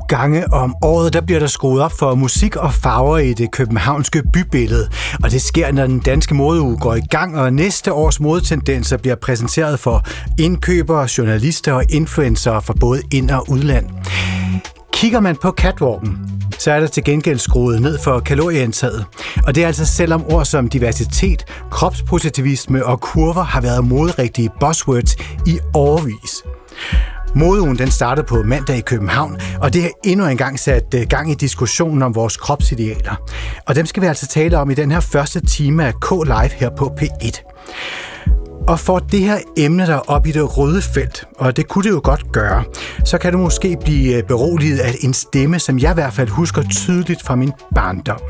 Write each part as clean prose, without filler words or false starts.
gange om året, der bliver der skruet op for musik og farver i det københavnske bybillede. Og det sker, når den danske modeuge går i gang, og næste års modetendenser bliver præsenteret for indkøbere, journalister og influencer fra både ind- og udland. Kigger man på catwalken, så er der til gengæld skruet ned for kalorieindtaget. Og det er altså selvom ord som diversitet, kropspositivisme og kurver har været moderigtige buzzwords i årevis. Modeugen den startede på mandag i København, og det har endnu engang sat gang i diskussionen om vores kropsidealer. Og dem skal vi altså tale om i den her første time af K-Live her på P1. Og for det her emne der op i det røde felt, og det kunne det jo godt gøre, så kan du måske blive beroliget af en stemme, som jeg i hvert fald husker tydeligt fra min barndom.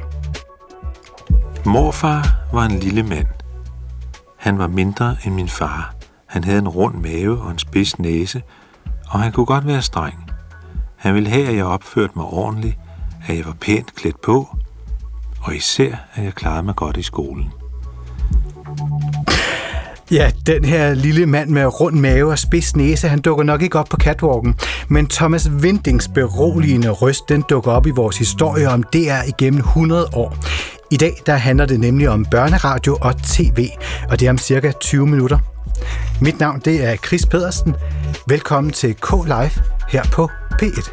Morfar var en lille mand. Han var mindre end min far. Han havde en rund mave og en spids næse, og han kunne godt være streng. Han ville have, at jeg opførte mig ordentligt, at jeg var pænt klædt på, og især, at jeg klarede mig godt i skolen. Ja, den her lille mand med rund mave og spids næse, han dukker nok ikke op på catwalken, men Thomas Windings beroligende røst, den dukker op i vores historie om DR igennem 100 år. I dag, der handler det nemlig om børneradio og tv, og det er om cirka 20 minutter. Mit navn, det er Chris Pedersen. Velkommen til K-Live her på P1.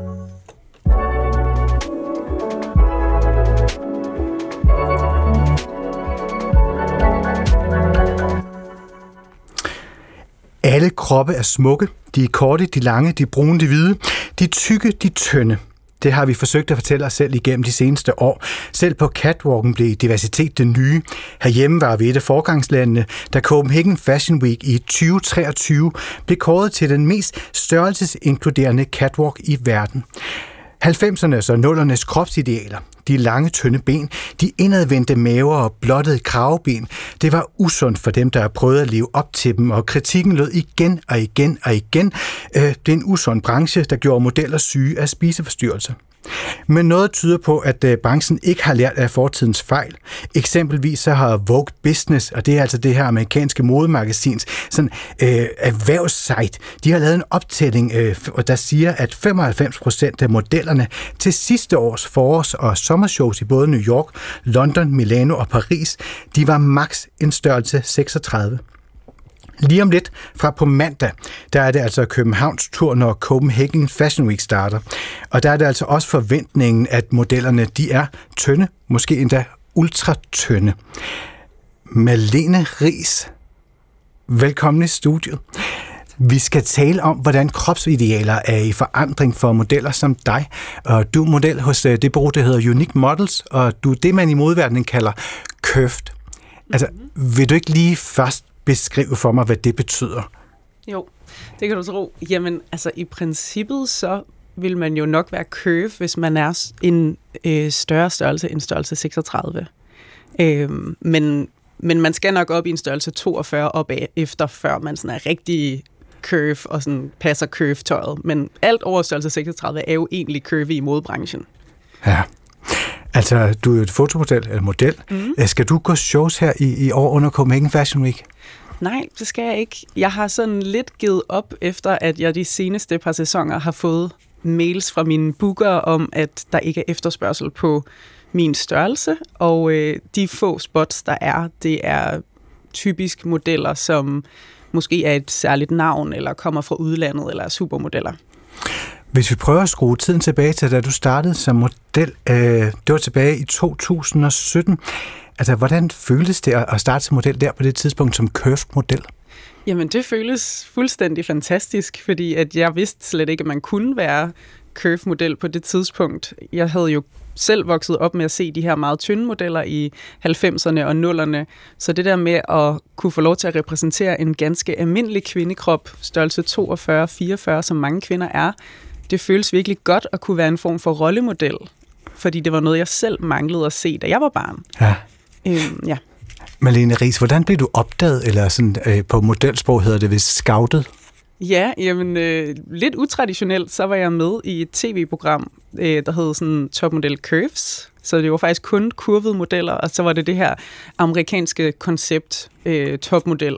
Alle kroppe er smukke. De er korte, de lange, de brune, de hvide, de tykke, de tynde. Det har vi forsøgt at fortælle os selv igennem de seneste år. Selv på catwalken blev diversitet det nye. Herhjemme var vi et af forgangslandene, da Copenhagen Fashion Week i 2023 blev kåret til den mest størrelsesinkluderende catwalk i verden. 90'ernes og 0'ernes kropsidealer, de lange, tynde ben, de indadvendte maver og blottede kraveben, det var usundt for dem, der prøvede at leve op til dem, og kritikken lød igen og igen og igen. Det er en usund branche, der gjorde modeller syge af spiseforstyrrelser. Men noget tyder på, at branchen ikke har lært af fortidens fejl. Eksempelvis så har Vogue Business, og det er altså det her amerikanske modemagasins sådan, erhvervssite, de har lavet en optælling, der siger, at 95% af modellerne til sidste års forårs- og sommershows i både New York, London, Milano og Paris, de var maks en størrelse 36. Lige om lidt fra på mandag, der er det altså Københavns tur, når Copenhagen Fashion Week starter. Og der er det altså også forventningen, at modellerne de er tynde, måske endda ultratynde. Malene Riis, velkommen i studiet. Vi skal tale om, hvordan kropsidealer er i forandring for modeller som dig. Og du er model hos det bureau, der hedder Unique Models, og du er det, man i modeverdenen kalder curved. Altså, vil du ikke lige først beskrive for mig, hvad det betyder? Jo, det kan du tro. Jamen, altså i princippet så vil man jo nok være curve, hvis man er en større størrelse end størrelse 36. Men man skal nok op i en størrelse 42 opad efter, før man sådan er rigtig curve og sådan passer curve-tøjet. Men alt over størrelse 36 er jo egentlig curve i modebranchen. Ja. Altså, du er jo et fotomodel eller model. Skal du gå shows her i år under Copenhagen Fashion Week? Nej, det skal jeg ikke. Jeg har sådan lidt givet op, efter at jeg de seneste par sæsoner har fået mails fra mine bookere om, at der ikke er efterspørgsel på min størrelse, og de få spots, der er, det er typisk modeller, som måske er et særligt navn, eller kommer fra udlandet, eller er supermodeller. Hvis vi prøver at skrue tiden tilbage til, da du startede som model, det var tilbage i 2017. Altså, hvordan føltes det at starte som model der på det tidspunkt som curved-model? Jamen, det føles fuldstændig fantastisk, fordi at jeg vidste slet ikke, at man kunne være curve-model på det tidspunkt. Jeg havde jo selv vokset op med at se de her meget tynde modeller i 90'erne og 0'erne, så det der med at kunne få lov til at repræsentere en ganske almindelig kvindekrop, størrelse 42-44, som mange kvinder er, det føles virkelig godt at kunne være en form for rollemodel, fordi det var noget, jeg selv manglede at se, da jeg var barn. Ja. Ja. Malene Riis, hvordan blev du opdaget, eller sådan, på modelsprog hedder det vist scoutet? Ja, jamen lidt utraditionelt, så var jeg med i et tv-program, der hed sådan Topmodel Curves. Så det var faktisk kun kurvede modeller, og så var det her amerikanske koncept topmodel.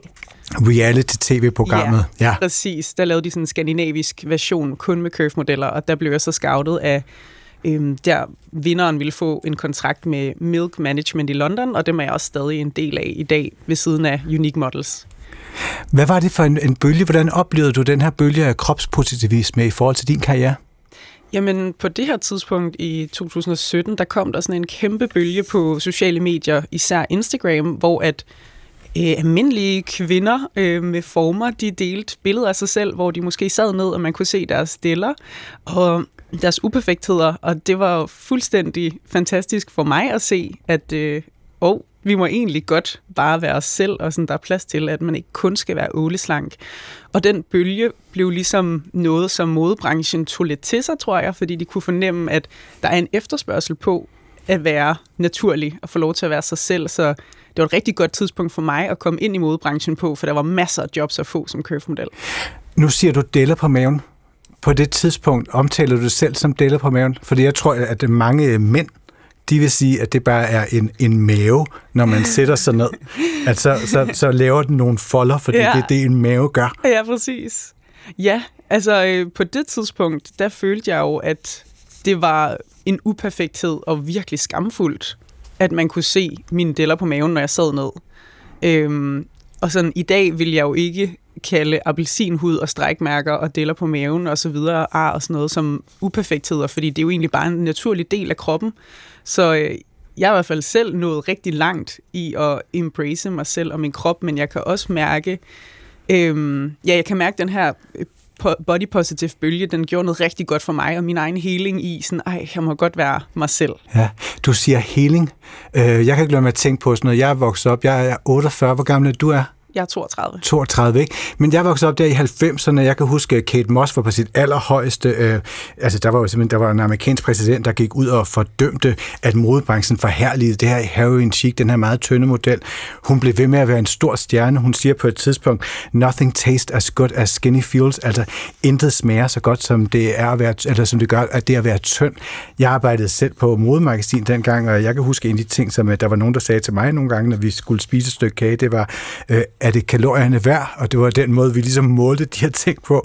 reality-tv-programmet. Ja, præcis. Der lavede de sådan en skandinavisk version kun med curve-modeller, og der blev jeg så scoutet af, der vinderen ville få en kontrakt med Milk Management i London, og det er jeg også stadig en del af i dag ved siden af Unique Models. Hvad var det for en bølge? Hvordan oplevede du den her bølge af kropspositivisme i forhold til din karriere? Jamen, på det her tidspunkt i 2017, der kom der sådan en kæmpe bølge på sociale medier, især Instagram, hvor at almindelige kvinder med former, de delte billeder af sig selv, hvor de måske sad ned, og man kunne se deres stiller og deres uperfektheder, og det var fuldstændig fantastisk for mig at se, at vi må egentlig godt bare være os selv, og sådan, der er plads til, at man ikke kun skal være åleslank. Og den bølge blev ligesom noget, som modebranchen tog lidt til sig, tror jeg, fordi de kunne fornemme, at der er en efterspørgsel på at være naturlig og få lov til at være sig selv. Så det var et rigtig godt tidspunkt for mig at komme ind i modebranchen på, for der var masser af jobs at få som curve-model. Nu siger du deller på maven. På det tidspunkt omtaler du dig selv som deller på maven, fordi jeg tror, at mange mænd, de vil sige, at det bare er en mave, når man sætter sig ned. At så laver den nogle folder, fordi det er det, en mave gør. Ja, præcis. Ja, altså på det tidspunkt, der følte jeg jo, at det var en uperfekthed og virkelig skamfuldt, at man kunne se mine deller på maven, når jeg sad ned. Og sådan i dag vil jeg jo ikke kalde appelsinhud og strækmærker og deller på maven og så videre, og sådan noget som uperfektheder, fordi det er jo egentlig bare en naturlig del af kroppen. Så jeg er i hvert fald selv nået rigtig langt i at embrace mig selv og min krop, men jeg kan også mærke, jeg kan mærke den her body positive bølge, den gjorde noget rigtig godt for mig, og min egen healing i sådan, jeg må godt være mig selv. Ja, du siger healing. Jeg kan ikke lade mig at tænke på sådan noget. Jeg er vokset op, jeg er 48, hvor gammel du er? Jeg er 32. 32, ikke? Men jeg voksede op der i 90'erne. Jeg kan huske, Kate Moss var på sit allerhøjeste. Der var en amerikansk præsident, der gik ud og fordømte, at modebranchen forherligede det her heroin chic, den her meget tynde model. Hun blev ved med at være en stor stjerne. Hun siger på et tidspunkt, nothing tastes as good as skinny feels. Altså, intet smager så godt, som det er at være, eller som det gør, at det at være tynd. Jeg arbejdede selv på modemagasin dengang, og jeg kan huske en af de ting, som der var nogen, der sagde til mig nogle gange, når vi skulle spise et stykke kage, det var, er det kalorierne værd? Og det var den måde, vi ligesom målte de her ting på.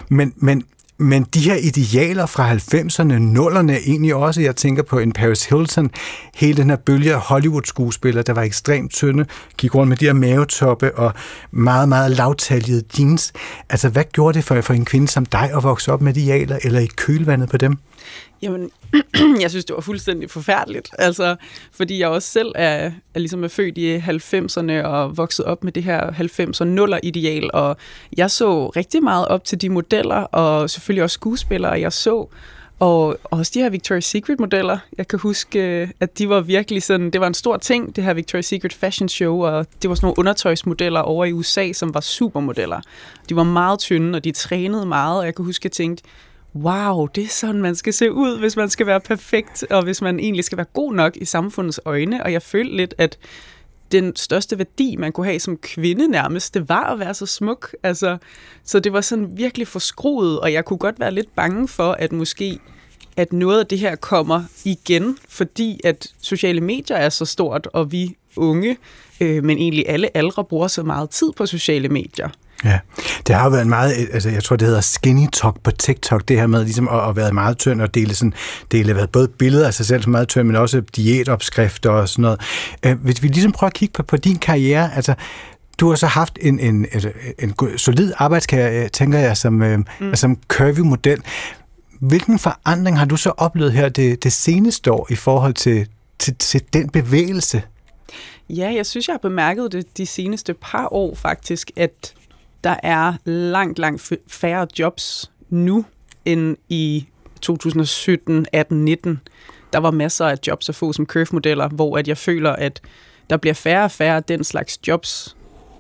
Men de her idealer fra 90'erne, 0'erne egentlig også, jeg tænker på en Paris Hilton, hele den her bølge af Hollywood-skuespillere, der var ekstremt tynde, gik rundt med de her mavetoppe og meget, meget lavtaljede jeans. Altså, hvad gjorde det for en kvinde som dig at vokse op med idealer, eller i kølvandet på dem? Jamen, jeg synes, det var fuldstændig forfærdeligt. Altså, fordi jeg også selv er født i 90'erne og vokset op med det her 90'er-0'er-ideal, og jeg så rigtig meget op til de modeller, og selvfølgelig også skuespillere, jeg så, og også de her Victoria's Secret-modeller. Jeg kan huske, at de var virkelig sådan, det var en stor ting, det her Victoria's Secret Fashion Show, og det var sådan nogle undertøjsmodeller over i USA, som var supermodeller. De var meget tynde, og de trænede meget, og jeg kan huske, at jeg tænkte, wow, det er sådan, man skal se ud, hvis man skal være perfekt, og hvis man egentlig skal være god nok i samfundets øjne. Og jeg følte lidt, at den største værdi, man kunne have som kvinde nærmest, det var at være så smuk. Altså, så det var sådan virkelig forskruet, og jeg kunne godt være lidt bange for, at måske at noget af det her kommer igen, fordi at sociale medier er så stort, og vi unge, men egentlig alle aldre bruger så meget tid på sociale medier. Ja, det har jo været meget, altså jeg tror, det hedder skinny talk på TikTok, det her med ligesom at være meget tynd og dele både billeder af sig selv som meget tynd, men også diætopskrifter og sådan noget. Hvis vi ligesom prøver at kigge på din karriere, altså du har så haft en solid arbejdskarriere, tænker jeg, som curvy-model. Hvilken forandring har du så oplevet her det seneste år i forhold til den bevægelse? Ja, jeg synes, jeg har bemærket det de seneste par år faktisk, at der er langt færre jobs nu end i 2017, 18, 19. Der var masser af jobs at få som curve-modeller, hvor at jeg føler, at der bliver færre og færre af den slags jobs.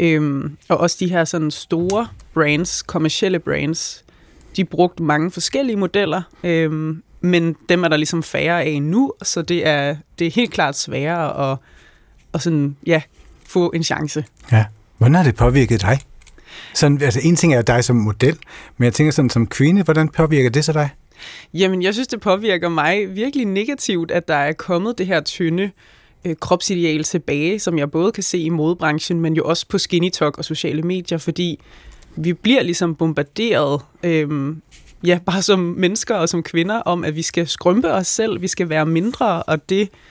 Og også de her sådan store brands, kommercielle brands, de brugte mange forskellige modeller, men dem er der ligesom færre af nu, så det er helt klart sværere at sådan, få en chance. Ja. Hvordan har det påvirket dig? Sådan, altså en ting er dig som model, men jeg tænker sådan som kvinde, hvordan påvirker det så dig? Jamen, jeg synes, det påvirker mig virkelig negativt, at der er kommet det her tynde kropsideal tilbage, som jeg både kan se i modebranchen, men jo også på Skinny Talk og sociale medier, fordi vi bliver ligesom bombarderet, bare som mennesker og som kvinder, om at vi skal skrumpe os selv, vi skal være mindre, og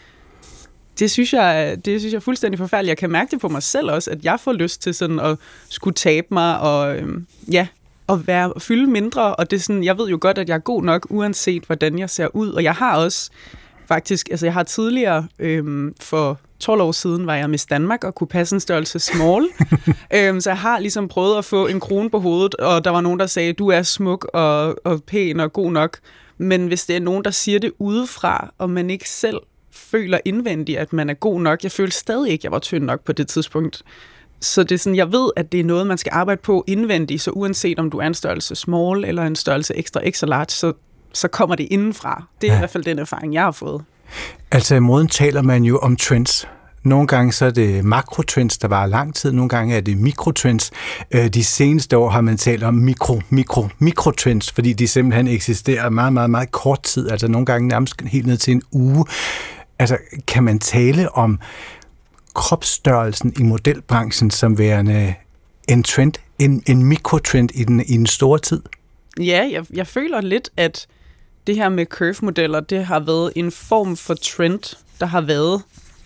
det synes jeg er fuldstændig forfærdeligt. Jeg kan mærke det på mig selv også, at jeg får lyst til sådan at skulle tabe mig og fylde mindre, og det er sådan, jeg ved jo godt, at jeg er god nok, uanset hvordan jeg ser ud, og jeg har også faktisk, altså jeg har tidligere, for 12 år siden var jeg Miss Danmark og kunne passe en størrelse small, så jeg har ligesom prøvet at få en krone på hovedet, og der var nogen, der sagde, du er smuk og pæn og god nok, men hvis det er nogen, der siger det udefra, og man ikke selv føler indvendigt, at man er god nok, jeg følte stadig ikke, at jeg var tynd nok på det tidspunkt. Så det er sådan, jeg ved, at det er noget, man skal arbejde på indvendigt, så uanset om du er en størrelse small eller en størrelse extra large, så kommer det indenfra. Det er i hvert fald den erfaring, jeg har fået. Altså i moden taler man jo om trends. Nogle gange så er det makrotrends, der varer lang tid. Nogle gange er det mikrotrends. De seneste år har man talt om mikrotrends, fordi de simpelthen eksisterer meget, meget, meget kort tid. Altså nogle gange nærmest helt ned til en uge. Altså kan man tale om kropsstørrelsen i modelbranchen som værende en trend, en mikrotrend i den store tid? Ja, jeg føler lidt, at det her med curve-modeller, det har været en form for trend, der har været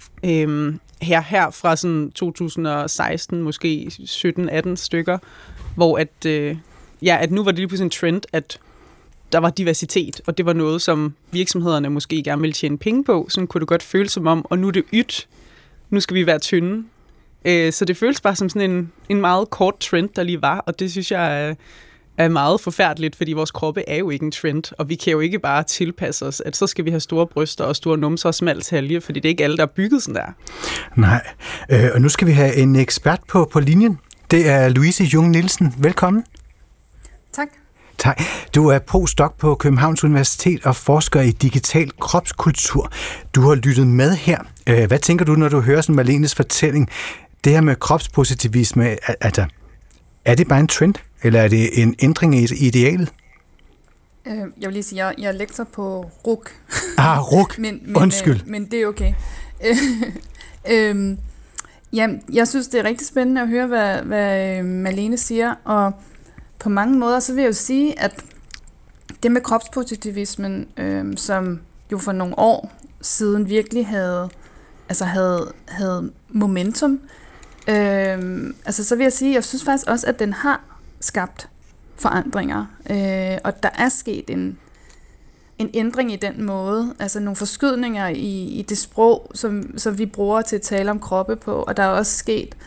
her fra sådan 2016, måske 17-18 stykker, hvor at nu var det lige pludselig en trend, at der var diversitet, og det var noget, som virksomhederne måske gerne ville tjene penge på, sådan kunne det godt føles som om, og nu er det nu skal vi være tynde. Så det føles bare som sådan en meget kort trend, der lige var, og det synes jeg er meget forfærdeligt, fordi vores kroppe er jo ikke en trend, og vi kan jo ikke bare tilpasse os, at så skal vi have store bryster og store numser og smal talje, fordi det er ikke alle, der er bygget sådan der. Nej, og nu skal vi have en ekspert på linjen. Det er Louise Jung Nielsen. Velkommen. Tak. Tak. Du er postdoc på Københavns Universitet og forsker i digital kropskultur. Du har lyttet med her. Hvad tænker du, når du hører sådan Marlenes fortælling? Det her med kropspositivisme, er det bare en trend, eller er det en ændring i idealet? Jeg vil lige sige, jeg er lektor på RUC. RUC. Undskyld. Men det er okay. Jeg synes, det er rigtig spændende at høre, hvad Marlene siger, og på mange måder, så vil jeg jo sige, at det med kropspositivismen, som jo for nogle år siden virkelig havde momentum, så vil jeg sige, jeg synes faktisk også, at den har skabt forandringer, og der er sket en ændring i den måde, altså nogle forskydninger i det sprog, som vi bruger til at tale om kroppe på, og der er også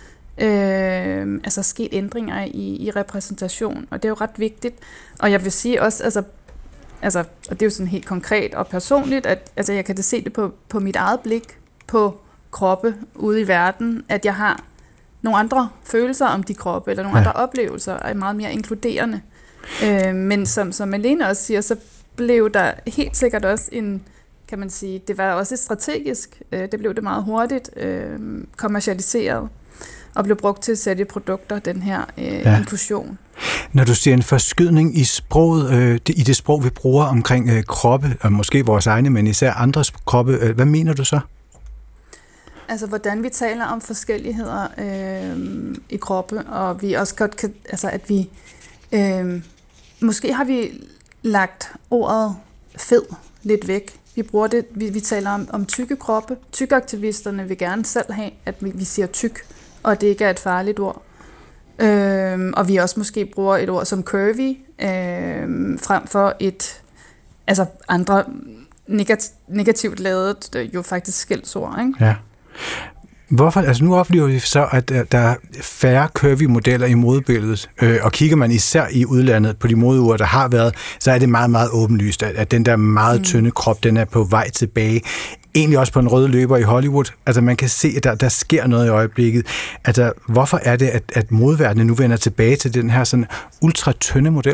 sket ændringer i repræsentation, og det er jo ret vigtigt. Og jeg vil sige også, og det er jo sådan helt konkret og personligt, at jeg kan da se det på mit eget blik på kroppe ude i verden, at jeg har nogle andre følelser om de kroppe, eller nogle andre oplevelser, er meget mere inkluderende. Men som Marlene også siger, så blev der helt sikkert også kan man sige, det var også strategisk, det blev det meget hurtigt kommercialiseret, og blev brugt til at sælge produkter, den her inklusion. Når du siger en forskydning i sproget, i det sprog, vi bruger omkring kroppe, og måske vores egne, men især andres kroppe, hvad mener du så? Altså, hvordan vi taler om forskelligheder i kroppe, og vi også godt kan, at vi, måske har vi lagt ordet fed lidt væk. Vi bruger det, vi taler om tykke kroppe. Tykaktivisterne vil gerne selv have, at vi siger tyk, og det ikke er et farligt ord. Og vi også måske bruger et ord som curvy, frem for andre negativt lavet, jo faktisk skældsord, ikke? Ja. Hvorfor? Altså nu oplever vi så, at der er færre curvy-modeller i modebilledet, og kigger man især i udlandet på de modeuger, der har været, så er det meget, meget åbenlyst, at den der meget tynde krop, den er på vej tilbage. Egentlig også på en rød løber i Hollywood. Altså man kan se, at der sker noget i øjeblikket. Altså hvorfor er det, at modeverdenen nu vender tilbage til den her sådan ultra-tynde model?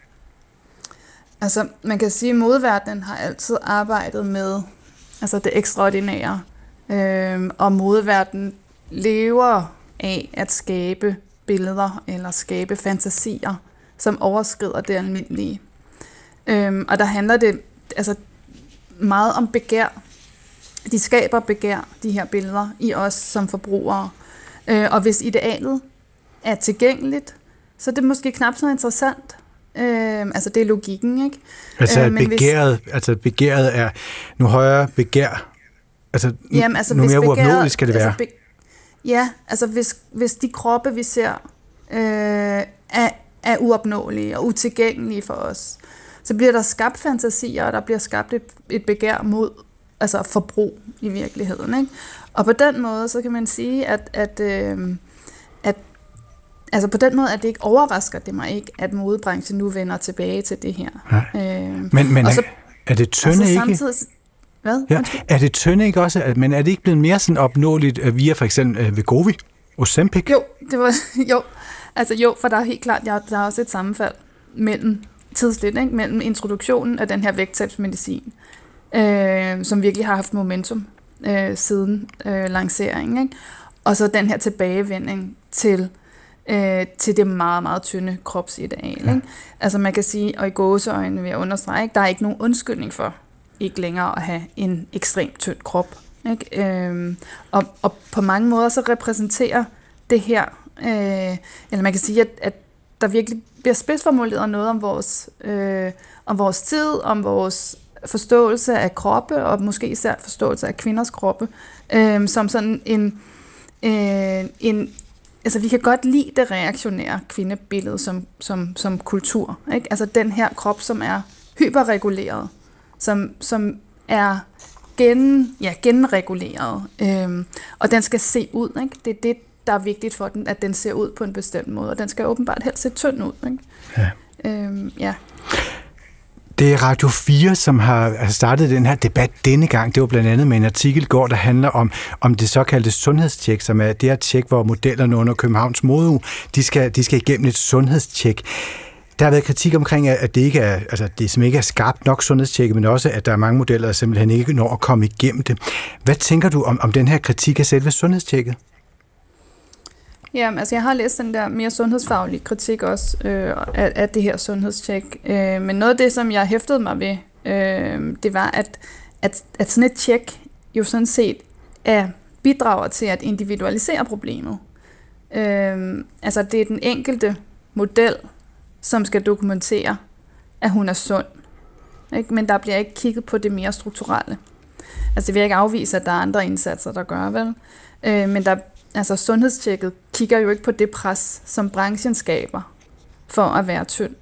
Altså man kan sige, at modeverdenen har altid arbejdet med det ekstraordinære. Og modeverdenen lever af at skabe billeder eller skabe fantasier, som overskrider det almindelige. Og der handler det meget om begær. de skaber begær, de her billeder, i os som forbrugere. Og hvis idealet er tilgængeligt, så er det måske knap så interessant. Altså det er logikken, ikke? Altså begæret er nu højere begær. Altså, nu mere uopnåeligt skal det være. Hvis de kroppe, vi ser, er uopnåelige og utilgængelige for os, så bliver der skabt fantasier, og der bliver skabt et begær mod forbrug i virkeligheden, ikke? Og på den måde, så kan man sige, at på den måde, at det ikke overrasker det mig ikke, at modebranchen nu vender tilbage til det her. Men er det tynde ikke? Samtidig, hvad? Ja. Er det tynde ikke også? Men er det ikke blevet mere sådan opnåeligt via for eksempel Wegovy, Ozempic? Jo, for der er helt klart, der er også et sammenfald mellem introduktionen af den her vægttabsmedicin, som virkelig har haft momentum siden lanceringen, ikke? Og så den her tilbagevending til det meget, meget tynde kropsideal. Ikke? Altså man kan sige, og i gåseøjne vil jeg understrege, ikke? Der er ikke nogen undskyldning for ikke længere at have en ekstremt tynd krop. Ikke? Og på mange måder så repræsenterer det her, eller man kan sige, at der virkelig bliver spidsformuleret noget om vores tid, om vores forståelse af kroppe, og måske især forståelse af kvinders kroppe, som sådan altså vi kan godt lide det reaktionære kvindebillede som kultur, ikke? Altså den her krop, som er hyperreguleret, som er genreguleret, og den skal se ud, ikke? Det er det, der er vigtigt for den, at den ser ud på en bestemt måde, og den skal åbenbart helst se tynd ud, ikke? Ja. Det er Radio 4, som har startet den her debat denne gang. Det var blandt andet med en artikel i går, der handler om det såkaldte sundhedstjek, som er det her tjek, hvor modellerne under Københavns Modeuge, de skal igennem et sundhedstjek. Der har været kritik omkring, at det ikke er, altså det som ikke er skarpt nok sundhedstjek, men også, at der er mange modeller, der simpelthen ikke når at komme igennem det. Hvad tænker du om den her kritik af selve sundhedstjekket? Ja, altså jeg har læst den der mere sundhedsfaglige kritik også af det her sundhedstjek. Men noget af det, som jeg hæftede mig ved, det var, at sådan et tjek jo sådan set bidrager til at individualisere problemet. Altså det er den enkelte model, som skal dokumentere, at hun er sund. Ikke? Men der bliver ikke kigget på det mere strukturelle. Altså det vil jeg ikke afvise, at der er andre indsatser, der gør, vel? Men altså sundhedstjekket kigger jo ikke på det pres, som branchen skaber for at være tynd.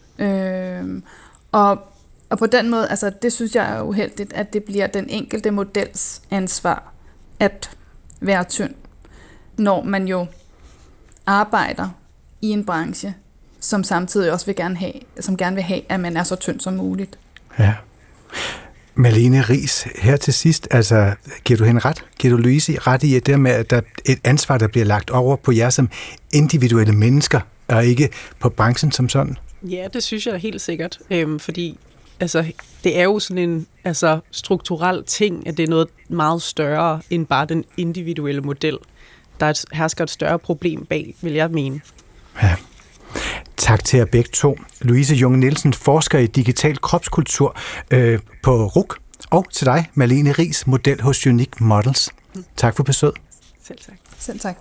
Og på den måde, altså det synes jeg er uheldigt, at det bliver den enkelte models ansvar at være tynd, når man jo arbejder i en branche, som samtidig også gerne vil have, at man er så tynd som muligt. Ja. Malene Riis, her til sidst, altså giver du hende ret? Giver du Louise ret i, at det med, at der er et ansvar, der bliver lagt over på jer som individuelle mennesker, og ikke på branchen som sådan? Ja, det synes jeg helt sikkert, fordi altså, det er jo sådan en strukturel ting, at det er noget meget større end bare den individuelle model. Der hersker et større problem bag, vil jeg mene. Ja. Tak til jer begge to. Louise Junge Nielsen, forsker i digital kropskultur på RUC, og til dig, Malene Riis, model hos Unique Models. Tak for besøget. Selv tak. Selv tak.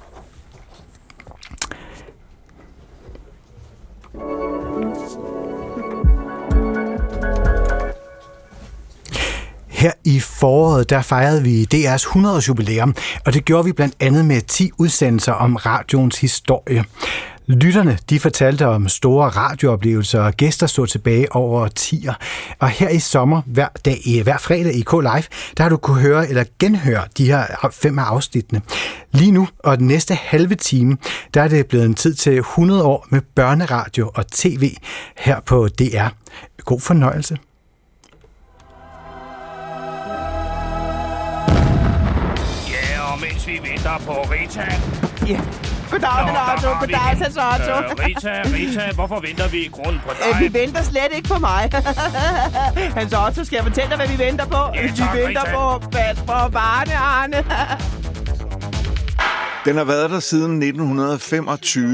Her i foråret, der fejrede vi DR's 100-års jubilæum, og det gjorde vi blandt andet med 10 udsendelser om radioens historie. Lytterne, de fortalte om store radiooplevelser, og gæster stod tilbage over årtier. Og her i sommer, hver fredag i K-Live, der har du kunne høre eller genhøre de her 5 af afsnittene. Lige nu, og den næste halve time, der er det blevet en tid til 100 år med børneradio og tv her på DR. God fornøjelse. Ja, og mens vi venter på Rita... Ja. Goddag, Hans Otto. Rita, hvorfor venter vi i grunden på dig? Vi venter slet ikke på mig. Hans Otto, skal jeg fortælle dig, hvad vi venter på? Ja, tak, vi venter på Barne Arne. Den har været der siden 1925.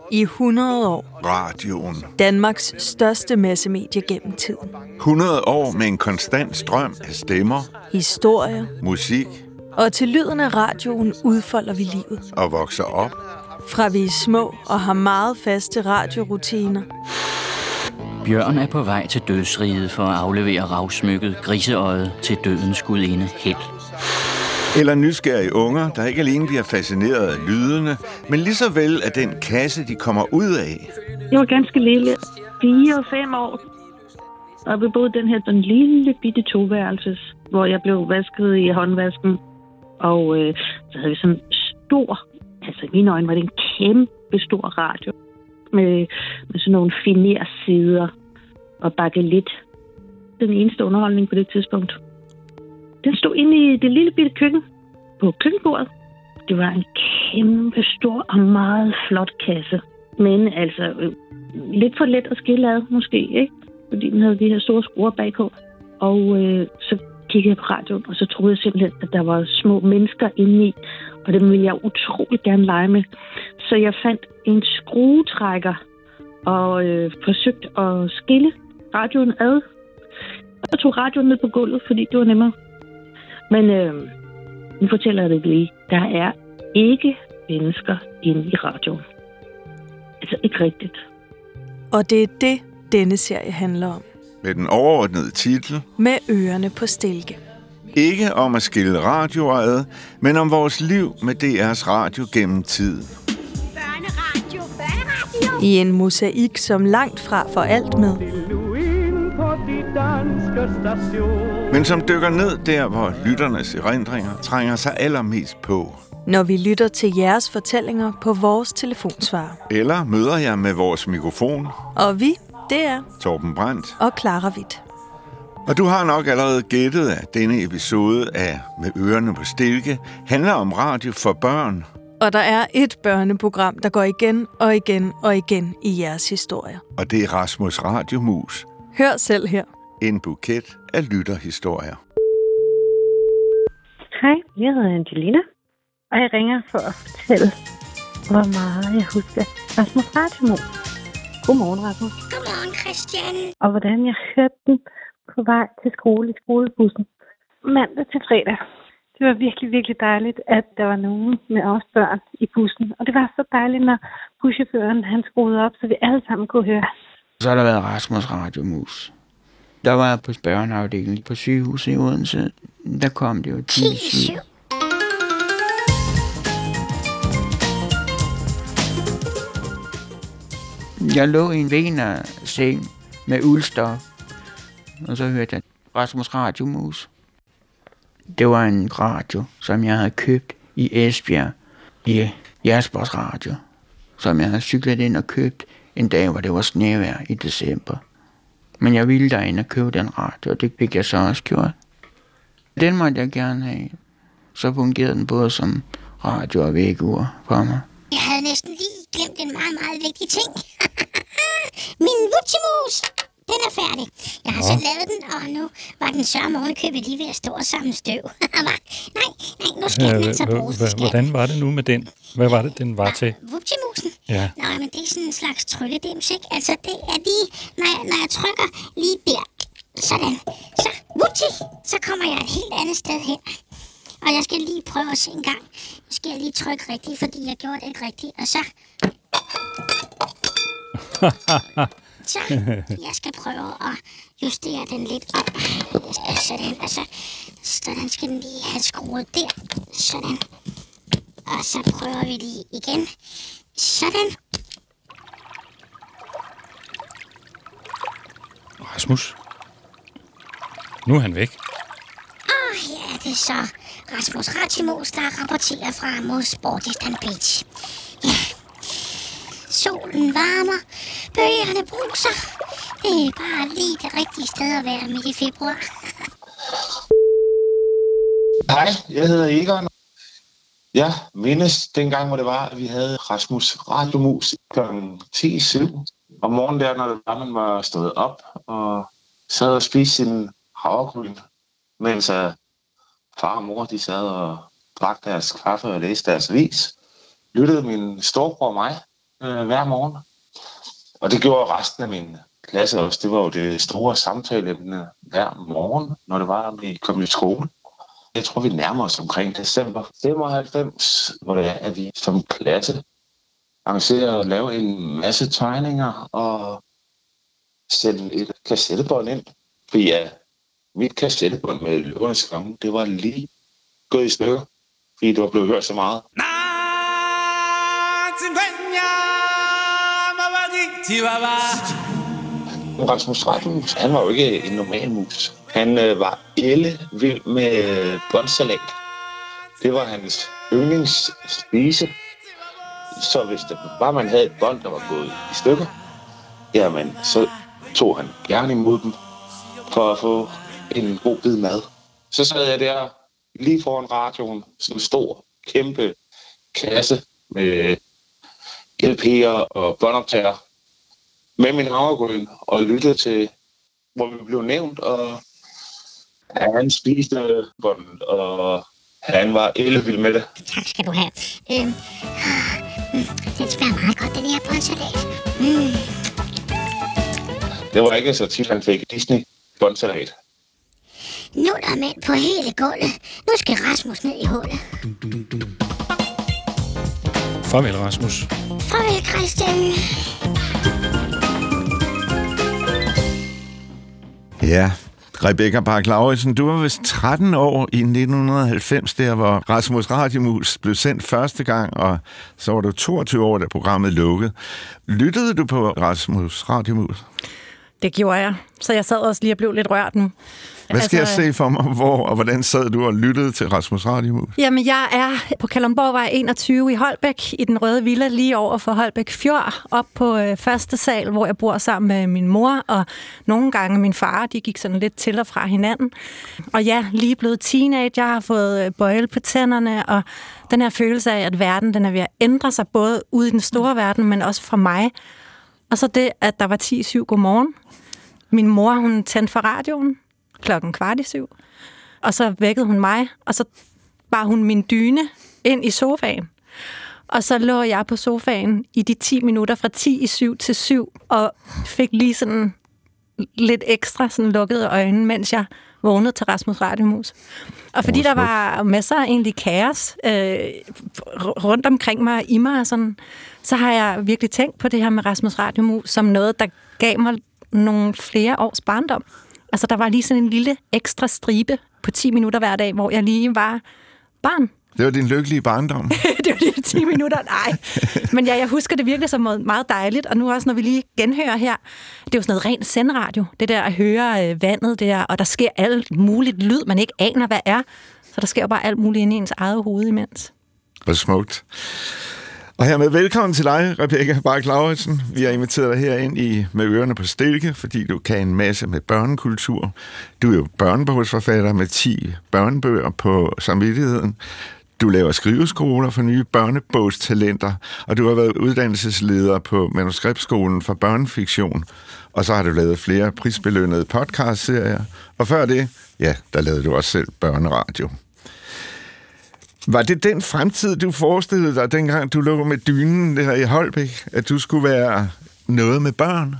I 100 år. Radioen. Danmarks største massemedie gennem tiden. 100 år med en konstant strøm af stemmer, historier, musik. Og til lyden af radioen udfolder vi livet. Og vokser op. Fra vi er små og har meget faste radiorutiner. Bjørn er på vej til dødsriget for at aflevere ravsmykket griseøjet til dødens gudinde Hel. Eller nysgerrige unger, der ikke alene bliver fascineret af lydene, men lige så vel af den kasse, de kommer ud af. Jeg var ganske lille, 4 og 5 år, og vi boede den her lille bitte toværelses, hvor jeg blev vasket i håndvasken. Og så havde vi sådan en stor, altså i mine øjne var det en kæmpe stor radio, med sådan nogle finersider og bakelit. Den eneste underholdning på det tidspunkt. Den stod inde i det lille bitte køkken på køkkenbordet. Det var en kæmpe stor og meget flot kasse. Men altså lidt for let at skille ad måske, ikke? Fordi den havde de her store skruer bagpå. Og så kiggede jeg på radioen, og så troede jeg simpelthen, at der var små mennesker inde i. Og dem ville jeg utrolig gerne lege med. Så jeg fandt en skruetrækker og forsøgte at skille radioen ad. Jeg tog radioen ned på gulvet, fordi det var nemmere. Men nu fortæller jeg det lige. Der er ikke mennesker inde i radioen. Altså ikke rigtigt. Og det er det, denne serie handler om. Med den overordnede titel. Med ørerne på stilke. Ikke om at skille radioer ad, men om vores liv med DR's radio gennem tiden. Børneradio. I en mosaik, som langt fra får alt med. Men som dykker ned der, hvor lytternes erindringer trænger sig allermest på. Når vi lytter til jeres fortællinger på vores telefonsvarer. Eller møder jer med vores mikrofon. Og vi, det er Torben Brandt og Clara Witt. Og du har nok allerede gættet, at denne episode af Med ørerne på stilke handler om radio for børn. Og der er et børneprogram, der går igen og igen og igen i jeres historier. Og det er Rasmus Radiomus. Hør selv her. En buket af lytterhistorier. Hej, jeg hedder Angelina, og jeg ringer for at fortælle, hvor meget jeg husker Rasmus Radiomus. Godmorgen, Rasmus. Godmorgen, Christian. Og hvordan jeg hørte den på vej til skole i skolebussen mandag til fredag. Det var virkelig, virkelig dejligt, at der var nogen med os børn i bussen. Og det var så dejligt, når buschaufføren han skruede op, så vi alle sammen kunne høre. Så har der været Rasmus Radiomus. Der var jeg på børneafdelingen på sygehuset i Odense. Der kom det jo 10-7. Jeg lå i en venerseng med uldstof, og så hørte jeg Rasmus Radiomus. Det var en radio, som jeg havde købt i Esbjerg, i Jaspers Radio, som jeg havde cyklet ind og købt en dag, hvor det var snevejr i december. Men jeg ville derinde og købe den radio, og det fik jeg så også gjort. Den måtte jeg gerne have. Så fungerede den både som radio og vækkeur for mig. Jeg havde næsten lige glemt en meget, meget vigtig ting. Min Vutsimus, den er færdig. Jeg har så lavet den, og nu var den sørme ovenikøbet lige ved at stå og samle støv. nej, nu skal den altså bruges. Hvordan var det nu med den? Hvad var det, den var til? Vutsimusen? Ja. Nå, men det er sådan en slags trylledims, ikke? Altså, det er lige, når jeg trykker lige der. Sådan. Så, vupsi, så kommer jeg et helt andet sted hen. Og jeg skal lige prøve at se en gang. Nu skal jeg lige trykke rigtigt, fordi jeg gjorde det ikke rigtigt. Og så... Så jeg skal prøve at justere den lidt op. Sådan, og så sådan skal den lige have skruet der. Sådan. Og så prøver vi lige igen. Sådan. Rasmus? Nu er han væk. Ja, det er så Rasmus Radiomus, der rapporterer fra Mosportistan Beach. Ja. Solen varmer, bølgerne bruser. Det er bare lige det rigtige sted at være midt i februar. Hej, jeg hedder Egon. Jeg mindes dengang, hvor det var, at vi havde Rasmus Radiomus kl. 10-7. Om morgenen der, når man var stået op og sad og spiste sin havregryn, mens far og mor de sad og drak deres kaffe og læste deres avis, lyttede min storebror og mig hver morgen. Og det gjorde resten af min klasse også. Det var jo det store samtaleemne hver morgen, når det var, at vi kom i skole. Jeg tror, vi nærmer os omkring december 95, hvor det er, at vi som klasse arrangerer at lave en masse tegninger og sætte et kassettebånd ind. Fordi mit kassettebånd med Løvernes Konge, det var lige gået i stykker, fordi det var blevet hørt så meget. Rasmus Radiomus, han var jo ikke en normal mus. Han var ellevild med båndsalat. Det var hans yndlingsspise. Så hvis det bare man havde et bånd, der var gået i stykker, jamen så tog han gerne imod dem for at få en god bid mad. Så sad jeg der lige foran radioen, sådan en stor, kæmpe kasse med LP'er og båndoptager med min havregryn og lyttede til, hvor vi blev nævnt, og han spiste båndet, og han var ellevild med det. Tak skal du have. Den smager meget godt, den her båndsalat. Det var ikke så tit, han fik Disney-båndsalat. Nu er der mænd på hele gulvet. Nu skal Rasmus ned i hullet. Farvel, Rasmus. Farvel, Christian. Ja, Rebecca Bach-Lauritsen, du var vist 13 år i 1990, der hvor Rasmus Radiomus blev sendt første gang, og så var du 22 år, da programmet lukkede. Lyttede du på Rasmus Radiomus? Det gjorde jeg, så jeg sad også lige og blev lidt rørt nu. Hvad skal jeg se for mig, hvor og hvordan sad du og lyttede til Rasmus Radiomus? Jamen, jeg er på Kalundborgvej 21 i Holbæk, i den røde villa lige over for Holbæk Fjord, op på første sal, hvor jeg bor sammen med min mor, og nogle gange min far, de gik sådan lidt til og fra hinanden. Og ja, lige blevet teenager, jeg har fået bøjle på tænderne, og den her følelse af, at verden den er ved at ændre sig, både ude i den store verden, men også for mig. Og så det, at der var 10-7 godmorgen. Min mor, hun tændte for radioen 6:15, og så vækkede hun mig, og så bar hun min dyne ind i sofaen. Og så lå jeg på sofaen i de 10 minutter fra 10:07 til 7, og fik lige sådan lidt ekstra sådan lukkede øjne, mens jeg vågnede til Rasmus Radiomus. Og fordi der var masser af egentlig kaos rundt omkring mig, i mig og sådan, så har jeg virkelig tænkt på det her med Rasmus Radiomus som noget, der gav mig nogle flere års barndom. Altså, der var lige sådan en lille ekstra stribe på 10 minutter hver dag, hvor jeg lige var barn. Det var din lykkelige barndom. Det var lige 10 minutter, nej. Men ja, jeg husker det virkelig som meget dejligt, og nu også, når vi lige genhører her, det er jo sådan noget rent sendradio, det der at høre vandet der, og der sker alt muligt lyd, man ikke aner, hvad er. Så der sker jo bare alt muligt inde i ens eget hoved imens. Hvor smukt. Og hermed velkommen til dig, Rebecca Bach-Lauritsen. Vi har inviteret dig herind i Med ørerne på stilke, fordi du kan en masse med børnekultur. Du er jo børnebogsforfatter med 10 børnebøger på samvittigheden. Du laver skriveskoler for nye børnebogstalenter, og du har været uddannelsesleder på Manuskriptskolen for børnefiktion. Og så har du lavet flere prisbelønnede podcastserier. Og før det, ja, der lavede du også selv børneradio. Var det den fremtid, du forestillede dig, dengang du lå med dynen der i Holbæk, at du skulle være noget med børn?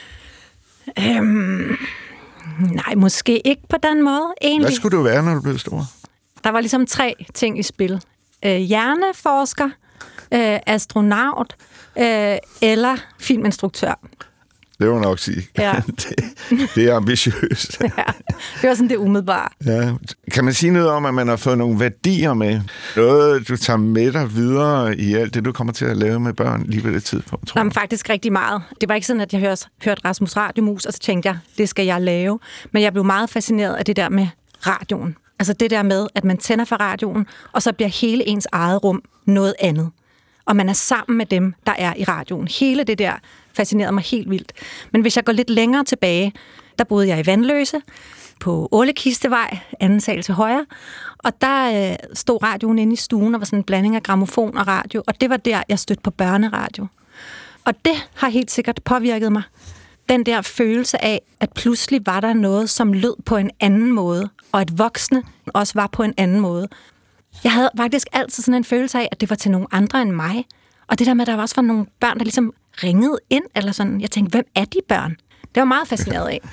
Nej, måske ikke på den måde, egentlig. Hvad skulle du være, når du blev stor? Der var ligesom 3 ting i spil. Hjerneforsker, astronaut eller filminstruktør. Det var nok sige. Ja. det er ambitiøst. Ja, det var sådan det umiddelbare. Ja. Kan man sige noget om, at man har fået nogle værdier med? Noget, du tager med dig videre i alt det, du kommer til at lave med børn lige ved det tidspunkt, tror jeg? Jamen, faktisk rigtig meget. Det var ikke sådan, at jeg hørte Rasmus Radiomus, og så tænkte jeg, det skal jeg lave. Men jeg blev meget fascineret af det der med radioen. Altså det der med, at man tænder for radioen, og så bliver hele ens eget rum noget andet. Og man er sammen med dem, der er i radioen. Hele det der fascinerede mig helt vildt. Men hvis jeg går lidt længere tilbage, der boede jeg i Vandløse på Ålekistevej, 2. sal til højre. Og der stod radioen inde i stuen og var sådan en blanding af grammofon og radio. Og det var der, jeg stødte på børneradio. Og det har helt sikkert påvirket mig. Den der følelse af, at pludselig var der noget, som lød på en anden måde. Og at voksne også var på en anden måde. Jeg havde faktisk altid sådan en følelse af, at det var til nogle andre end mig. Og det der med, at der også var nogle børn, der ligesom ringede ind, eller sådan. Jeg tænkte, hvem er de børn? Det var meget fascineret af.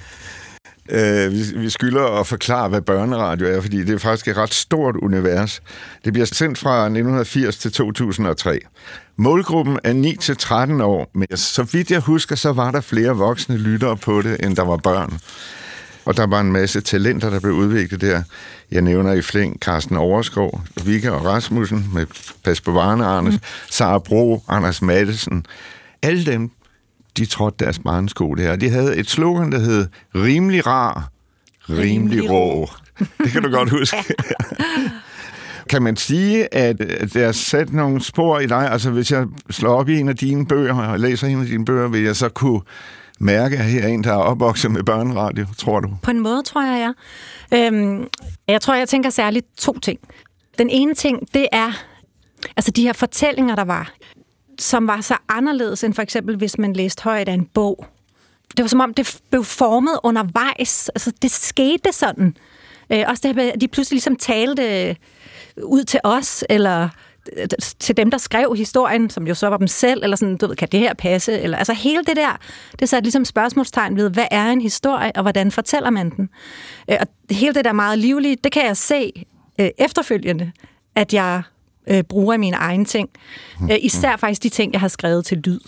Vi skylder at forklare, hvad børneradio er, fordi det er faktisk et ret stort univers. Det bliver sendt fra 1980 til 2003. Målgruppen er 9-13 år, men så vidt jeg husker, så var der flere voksne lyttere på det, end der var børn. Og der var en masse talenter, der blev udviklet der. Jeg nævner i flæng Carsten Overskov, Vigga og Rasmussen med Pas på Varne, Anders, Sara Bro, Anders Mattesen. Alle dem, de trådte deres barnesko der. De havde et slogan, der hed rimelig rar, rimelig rå. Det kan du godt huske. Kan man sige, at det har sat nogle spor i dig? Altså, hvis jeg slår op i en af dine bøger, og læser en af dine bøger, vil jeg så kunne mærke, at her er en, der er opvokset med børneradio, tror du? På en måde, tror jeg, ja. Jeg tænker særligt 2 ting. Den ene ting, det er altså de her fortællinger, der var, som var så anderledes end for eksempel, hvis man læste højt af en bog. Det var som om, det blev formet undervejs. Altså, det skete sådan. Også det her, at de pludselig ligesom talte ud til os, eller til dem, der skrev historien, som jo så var dem selv, eller sådan, du ved, kan det her passe? Eller, altså hele det der, det satte ligesom spørgsmålstegn ved, hvad er en historie, og hvordan fortæller man den? Og hele det der meget livlige, det kan jeg se efterfølgende, at jeg bruger i mine egne ting. Især faktisk de ting, jeg har skrevet til lyd.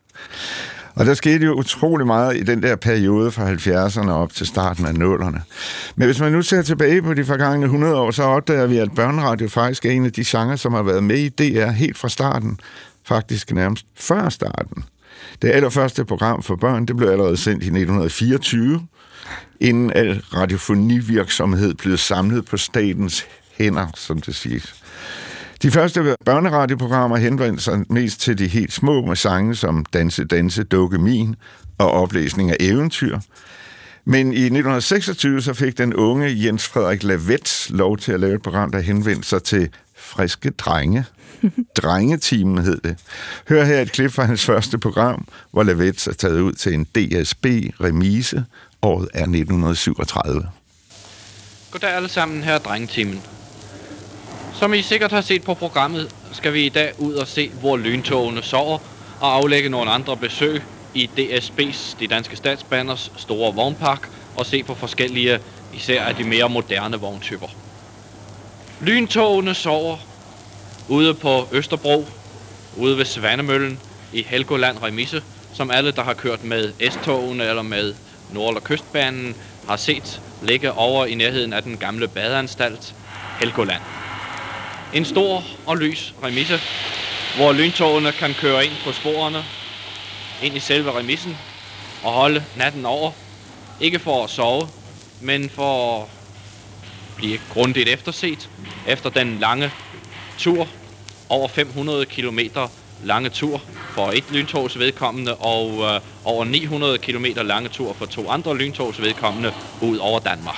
Og der skete jo utrolig meget i den der periode fra 70'erne op til starten af 00'erne. Men hvis man nu ser tilbage på de forgangne 100 år, så opdager vi, at børneradio faktisk er en af de genrer, som har været med i DR helt fra starten. Faktisk nærmest før starten. Det allerførste program for børn, det blev allerede sendt i 1924, inden al radiofonivirksomhed blev samlet på statens hænder, som det siges. De første børneradioprogrammer henvendte sig mest til de helt små med sange som Danse, Danse, Dukke Min og oplæsning af eventyr. Men i 1926 så fik den unge Jens Frederik Lavets lov til at lave et program, der henvendte sig til friske drenge. Drengetimen hed det. Hør her et klip fra hans første program, hvor Lavets er taget ud til en DSB-remise. Året er 1937. Goddag alle sammen, her er Drengetimen. Som I sikkert har set på programmet, skal vi i dag ud og se, hvor lyntogene sover, og aflægge nogle andre besøg i DSB's, de danske statsbaners, store vognpark, og se på forskellige, især af de mere moderne vogntyper. Lyntogene sover ude på Østerbro, ude ved Svanemøllen, i Helgoland Remise, som alle, der har kørt med S-togene eller med Nord- eller Kystbanen, har set ligge over i nærheden af den gamle badeanstalt Helgoland. En stor og lys remise, hvor lyntogene kan køre ind på sporene, ind i selve remisen og holde natten over. Ikke for at sove, men for at blive grundigt efterset efter den lange tur, over 500 kilometer lange tur for et lyntogs vedkommende og over 900 kilometer lange tur for 2 andre lyntogs vedkommende ud over Danmark.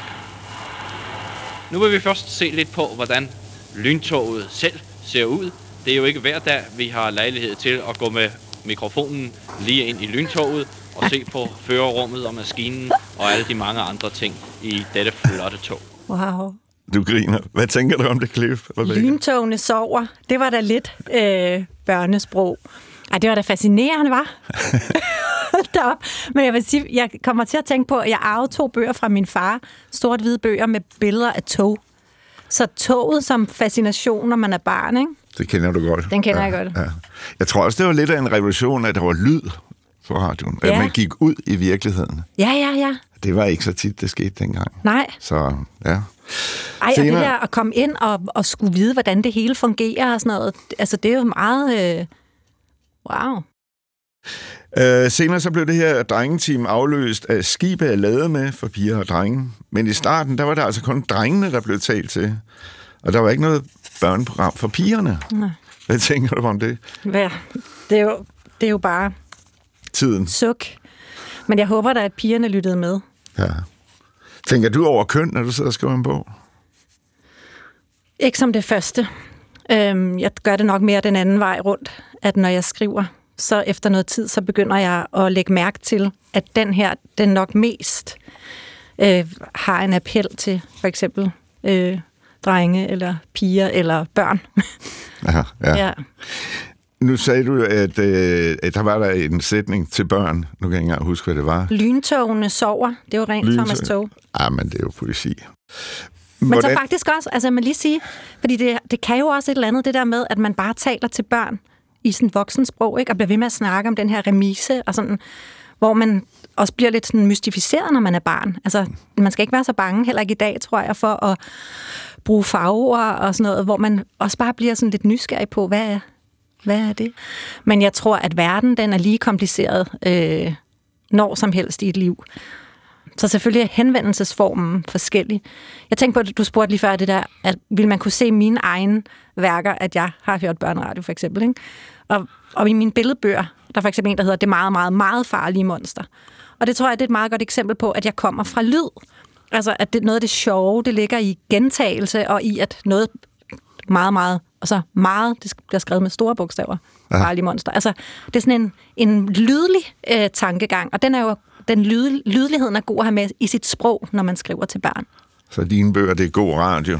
Nu vil vi først se lidt på, hvordan lyntoget selv ser ud. Det er jo ikke hver dag, vi har lejlighed til at gå med mikrofonen lige ind i lyntoget og se på førerrummet og maskinen og alle de mange andre ting i dette flotte tog. Wow. Du griner. Hvad tænker du om det klip? Lyntogene sover. Det var da lidt børnesprog. Ej, det var da fascinerende, var. Derop. Men jeg vil sige, jeg kommer til at tænke på, at jeg arvede 2 bøger fra min far. Sort-hvide bøger med billeder af tog. Så toget som fascination, når man er barn, ikke? Det kender du godt. Den kender jeg godt. Ja. Jeg tror også, det var lidt af en revolution, at der var lyd på radioen. Ja. At man gik ud i virkeligheden. Ja. Det var ikke så tit, det skete dengang. Nej. Så, ja. Ej, og det der at komme ind og skulle vide, hvordan det hele fungerer og sådan noget, altså det er jo meget... Wow. Senere så blev det her drengeteam afløst af Skibe af lade med for piger og drenge. Men i starten, der var der altså kun drengene, der blev talt til. Og der var ikke noget børneprogram for pigerne. Nej. Hvad tænker du om det? Ja, det er jo bare... Tiden. Suk. Men jeg håber da, at pigerne lyttede med. Ja. Tænker du over køn, når du sidder og skriver en bog? Ikke som det første. Jeg gør det nok mere den anden vej rundt, at når jeg skriver, så efter noget tid, så begynder jeg at lægge mærke til, at den nok mest har en appel til for eksempel drenge eller piger eller børn. Ja. Nu sagde du, at der var der en sætning til børn. Nu kan jeg ikke engang huske, hvad det var. Lyntogene sover. Det er jo rent Thomas Tog. Men det er jo poesi. Men så faktisk også, altså jeg må lige sige, fordi det kan jo også et eller andet, det der med, at man bare taler til børn i sådan voksensprog, ikke? Og bliver ved med at snakke om den her remise, og sådan, hvor man også bliver lidt sådan mystificeret, når man er barn. Altså, man skal ikke være så bange, heller ikke i dag, tror jeg, for at bruge fagord og sådan noget, hvor man også bare bliver sådan lidt nysgerrig på, hvad er det? Men jeg tror, at verden, den er lige kompliceret når som helst i et liv. Så selvfølgelig er henvendelsesformen forskellig. Jeg tænkte på, at du spurgte lige før det der, at vil man kunne se mine egne værker, at jeg har hørt børneradio for eksempel, ikke? Og i mine billedbøger, der er for eksempel en, der hedder Det meget, meget, meget farlige monster. Og det tror jeg, det er et meget godt eksempel på, at jeg kommer fra lyd. Altså, at det, noget af det sjove, det ligger i gentagelse, og i at noget meget, meget, og så meget, det bliver skrevet med store bogstaver, farlige monster. Altså, det er sådan en lydlig tankegang, og lydligheden er god at have med i sit sprog, når man skriver til børn. Så dine bøger, det er god radio.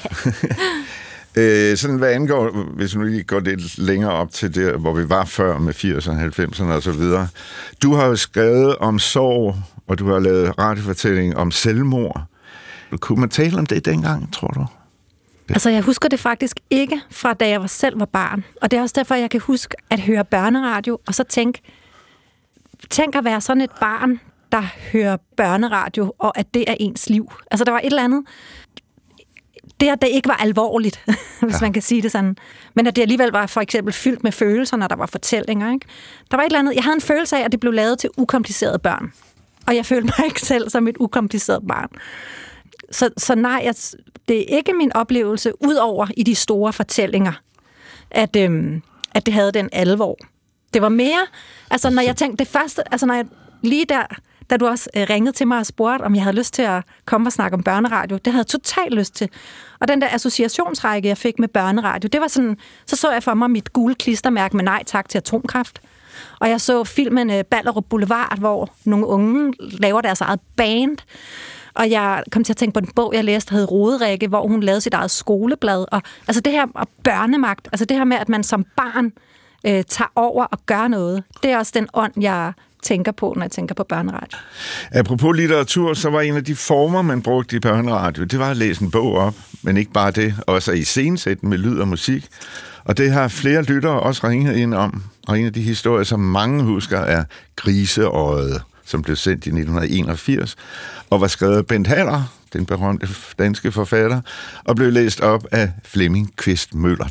Sådan hvad angår, hvis nu lige går lidt længere op til der, hvor vi var før med 80'erne, 90'erne og så videre. Du har jo skrevet om sorg, og du har lavet radiofortælling om selvmord. Kunne man tale om det dengang, tror du? Altså, jeg husker det faktisk ikke fra da jeg selv var barn. Og det er også derfor, jeg kan huske at høre børneradio, og så tænk at være sådan et barn, der hører børneradio, og at det er ens liv. Altså, der var et eller andet. Det, at det ikke var alvorligt, hvis man kan sige det sådan. Men at det alligevel var for eksempel fyldt med følelser, når der var fortællinger, ikke? Der var et eller andet. Jeg havde en følelse af, at det blev lavet til ukomplicerede børn. Og jeg følte mig ikke selv som et ukompliceret barn. Så nej, det er ikke min oplevelse, udover i de store fortællinger, at det havde den alvor. Det var mere, altså når jeg tænkte det første, altså når jeg lige der, da du også ringede til mig og spurgte, om jeg havde lyst til at komme og snakke om børneradio, det havde jeg totalt lyst til. Og den der associationsrække, jeg fik med børneradio, det var sådan, så jeg for mig mit gule klistermærke med nej tak til atomkraft. Og jeg så filmen Ballerup Boulevard, hvor nogle unge laver deres eget band. Og jeg kom til at tænke på en bog, jeg læste, der hed Roderikke, hvor hun lavede sit eget skoleblad. Og altså det her og børnemagt, altså det her med, at man som barn tager over og gør noget, det er også den ånd, jeg tænker på, når jeg tænker på børneradio. Apropos litteratur, så var en af de former, man brugte i børneradio, det var at læse en bog op, men ikke bare det, også i iscenesætten med lyd og musik. Og det har flere lyttere også ringet ind om, og en af de historier, som mange husker, er Griseøjet, som blev sendt i 1981, og var skrevet af Bent Haller, den berømte danske forfatter, og blev læst op af Flemming Kvist Møller.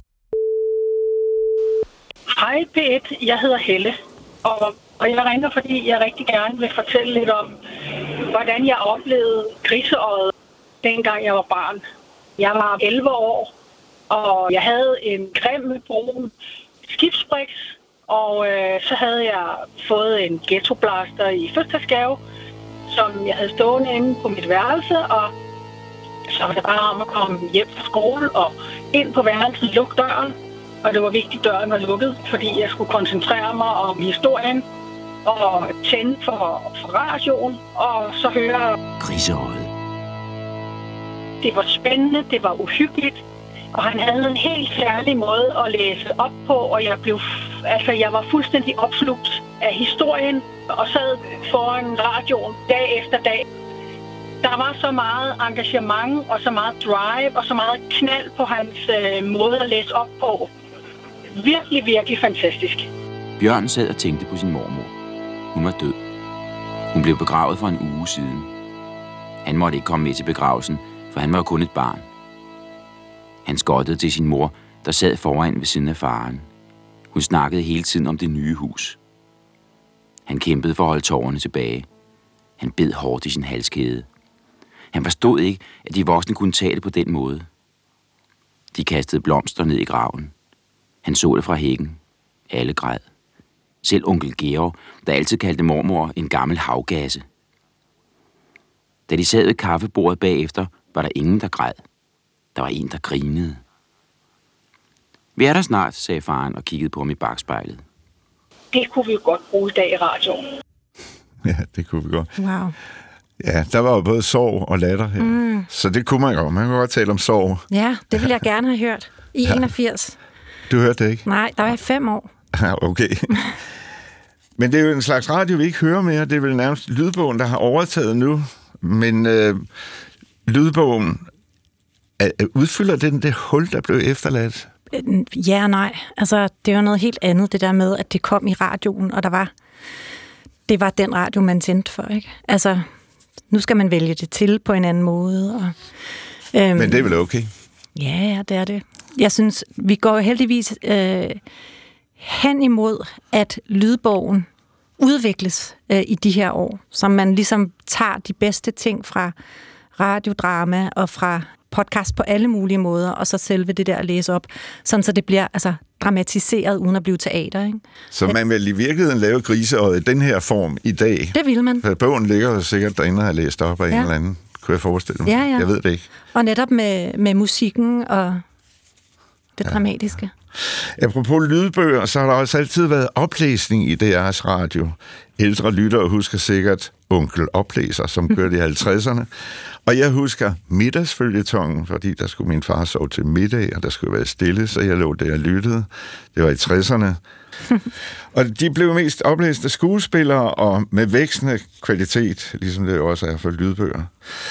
Hej P1, jeg hedder Helle, og jeg ringer, fordi jeg rigtig gerne vil fortælle lidt om, hvordan jeg oplevede Griseøjet, dengang jeg var barn. Jeg var 11 år, og jeg havde en grim brun skibsbriks, og så havde jeg fået en ghettoblaster i fødselsdagsgave, som jeg havde stående inde på mit værelse, og så var det bare om at komme hjem fra skole og ind på værelset, lukke døren. Og det var vigtigt, at døren var lukket, fordi jeg skulle koncentrere mig om historien og tænde for radioen, og så høre Griseøjet. Det var spændende, det var uhyggeligt, og han havde en helt særlig måde at læse op på, og jeg var fuldstændig opslugt af historien, og sad foran radioen dag efter dag. Der var så meget engagement, og så meget drive, og så meget knald på hans måde at læse op på. Virkelig, virkelig fantastisk. Bjørn sad og tænkte på sin mormor. Hun var død. Hun blev begravet for en uge siden. Han måtte ikke komme med til begravelsen, for han var kun et barn. Han skottede til sin mor, der sad foran ved siden af faren. Hun snakkede hele tiden om det nye hus. Han kæmpede for at holde tårerne tilbage. Han bed hårdt i sin halskæde. Han forstod ikke, at de voksne kunne tage det på den måde. De kastede blomster ned i graven. Han så det fra hækken. Alle græd. Selv onkel Georg, der altid kaldte mormor en gammel havgasse. Da de sad ved kaffebordet bagefter, var der ingen, der græd. Der var en, der grinede. Vi er der snart, sagde faren og kiggede på ham i bakspejlet. Det kunne vi jo godt bruge i dag i radioen. Ja, det kunne vi godt. Wow. Ja, der var jo både sorg og latter her. Mm. Så det kunne man godt. Man kunne godt tale om sorg. Ja, det ville jeg gerne have hørt. I 81. Du hørte det ikke? Nej, der var jeg 5 år. Okay. Men det er jo en slags radio, vi ikke hører mere. Det er vel nærmest lydbogen, der har overtaget nu. Men lydbogen, udfylder den det hul, der blev efterladt? Ja og nej. Altså, det var noget helt andet, det der med, at det kom i radioen, og det var den radio, man tændte for, ikke? Altså, nu skal man vælge det til på en anden måde. Og, men det er vel okay? Ja, det er det. Jeg synes, vi går jo heldigvis hen imod, at lydbogen udvikles i de her år, så man ligesom tager de bedste ting fra radiodrama og fra podcast på alle mulige måder, og så selve det der at læse op, sådan så det bliver altså dramatiseret uden at blive teater, ikke? Så man vil i virkeligheden lave Griseøjet i den her form i dag? Det vil man. Bogen ligger jo sikkert derinde og har læst op af en eller anden, kunne jeg forestille mig. Ja. Jeg ved det ikke. Og netop med musikken og det dramatiske. Apropos lydbøger, så har der også altid været oplæsning i DR's radio. Ældre lyttere husker sikkert Onkel Oplæser, som kørte i 50'erne. Og jeg husker middagsføljetongen, fordi der skulle min far sove til middag, og der skulle være stille, så jeg lå der og lyttede. Det var i 60'erne. Og de blev mest oplæst af skuespillere, og med vækstende kvalitet, ligesom det også er for lydbøger.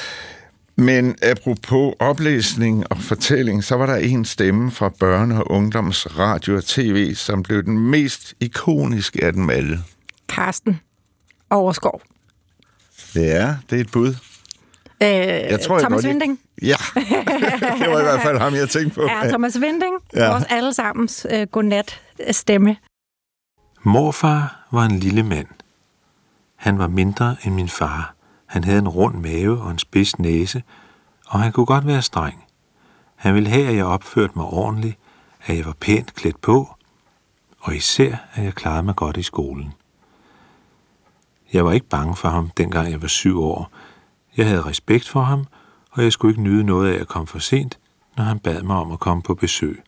Men apropos oplæsning og fortælling, så var der en stemme fra børne- og ungdoms radio og tv, som blev den mest ikoniske af dem alle. Carsten Overskov. Ja, det er et bud. Jeg tror, Thomas Winding. Ja, det var i hvert fald ham, jeg tænkte på. Ja, Thomas Winding. Ja. Vores allesammens godnat stemme. Morfar var en lille mand. Han var mindre end min far. Han havde en rund mave og en spids næse, og han kunne godt være streng. Han ville have, at jeg opførte mig ordentligt, at jeg var pænt klædt på, og især, at jeg klarede mig godt i skolen. Jeg var ikke bange for ham, dengang jeg var 7 år. Jeg havde respekt for ham, og jeg skulle ikke nyde noget af at komme for sent, når han bad mig om at komme på besøg.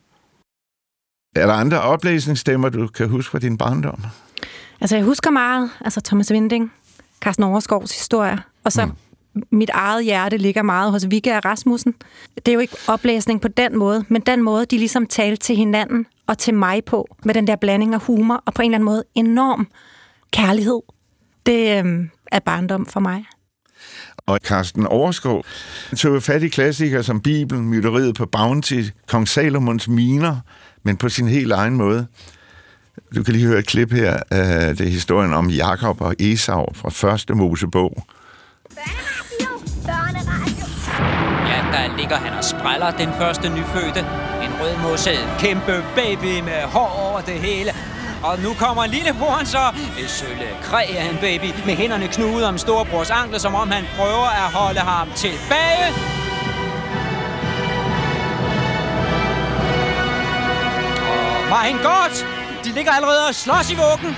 Er der andre oplæsningsstemmer, du kan huske fra din barndom? Altså, jeg husker meget. Altså, Thomas Winding, Carsten Overskovs historier, og så mit eget hjerte ligger meget hos Vigga og Rasmussen. Det er jo ikke oplæsning på den måde, men den måde, de ligesom talte til hinanden og til mig på, med den der blanding af humor og på en eller anden måde enorm kærlighed. Det er barndom for mig. Og Carsten Overskov tog fat i klassikere som Bibelen, Mytteriet på Bounty, Kong Salomons miner, men på sin helt egen måde. Du kan lige høre et klip her. Det er historien om Jakob og Esau fra første Mosebog. Ja, der ligger han og spræller den første nyfødte. En rødmosset kæmpe baby med hår over det hele. Og nu kommer lillebroren så. Et sølle kræ af en baby med hænderne knudet om storebrors ankler, som om han prøver at holde ham tilbage. Og mein Gott! De ligger allerede og slås i vuggen.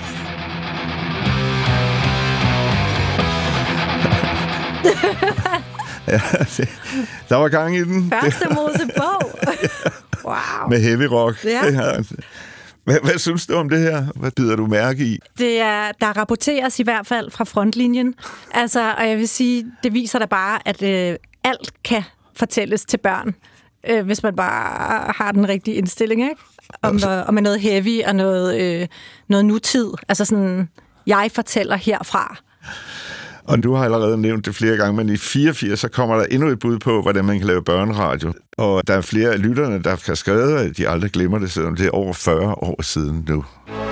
Ja, der var gang i den. Første Mosebog. Wow. Med heavy rock. Ja. Hvad synes du om det her? Hvad bider du mærke i? Der rapporteres i hvert fald fra frontlinjen. Altså, og jeg vil sige, det viser da bare, at alt kan fortælles til børn, hvis man bare har den rigtige indstilling, ikke? Og med noget heavy og noget nutid. Altså sådan, jeg fortæller herfra. Og du har allerede nævnt det flere gange, men i 84 så kommer der endnu et bud på, hvordan man kan lave børneradio. Og der er flere af lytterne, der har skrevet, at de aldrig glemmer det, selvom det er over 40 år siden nu.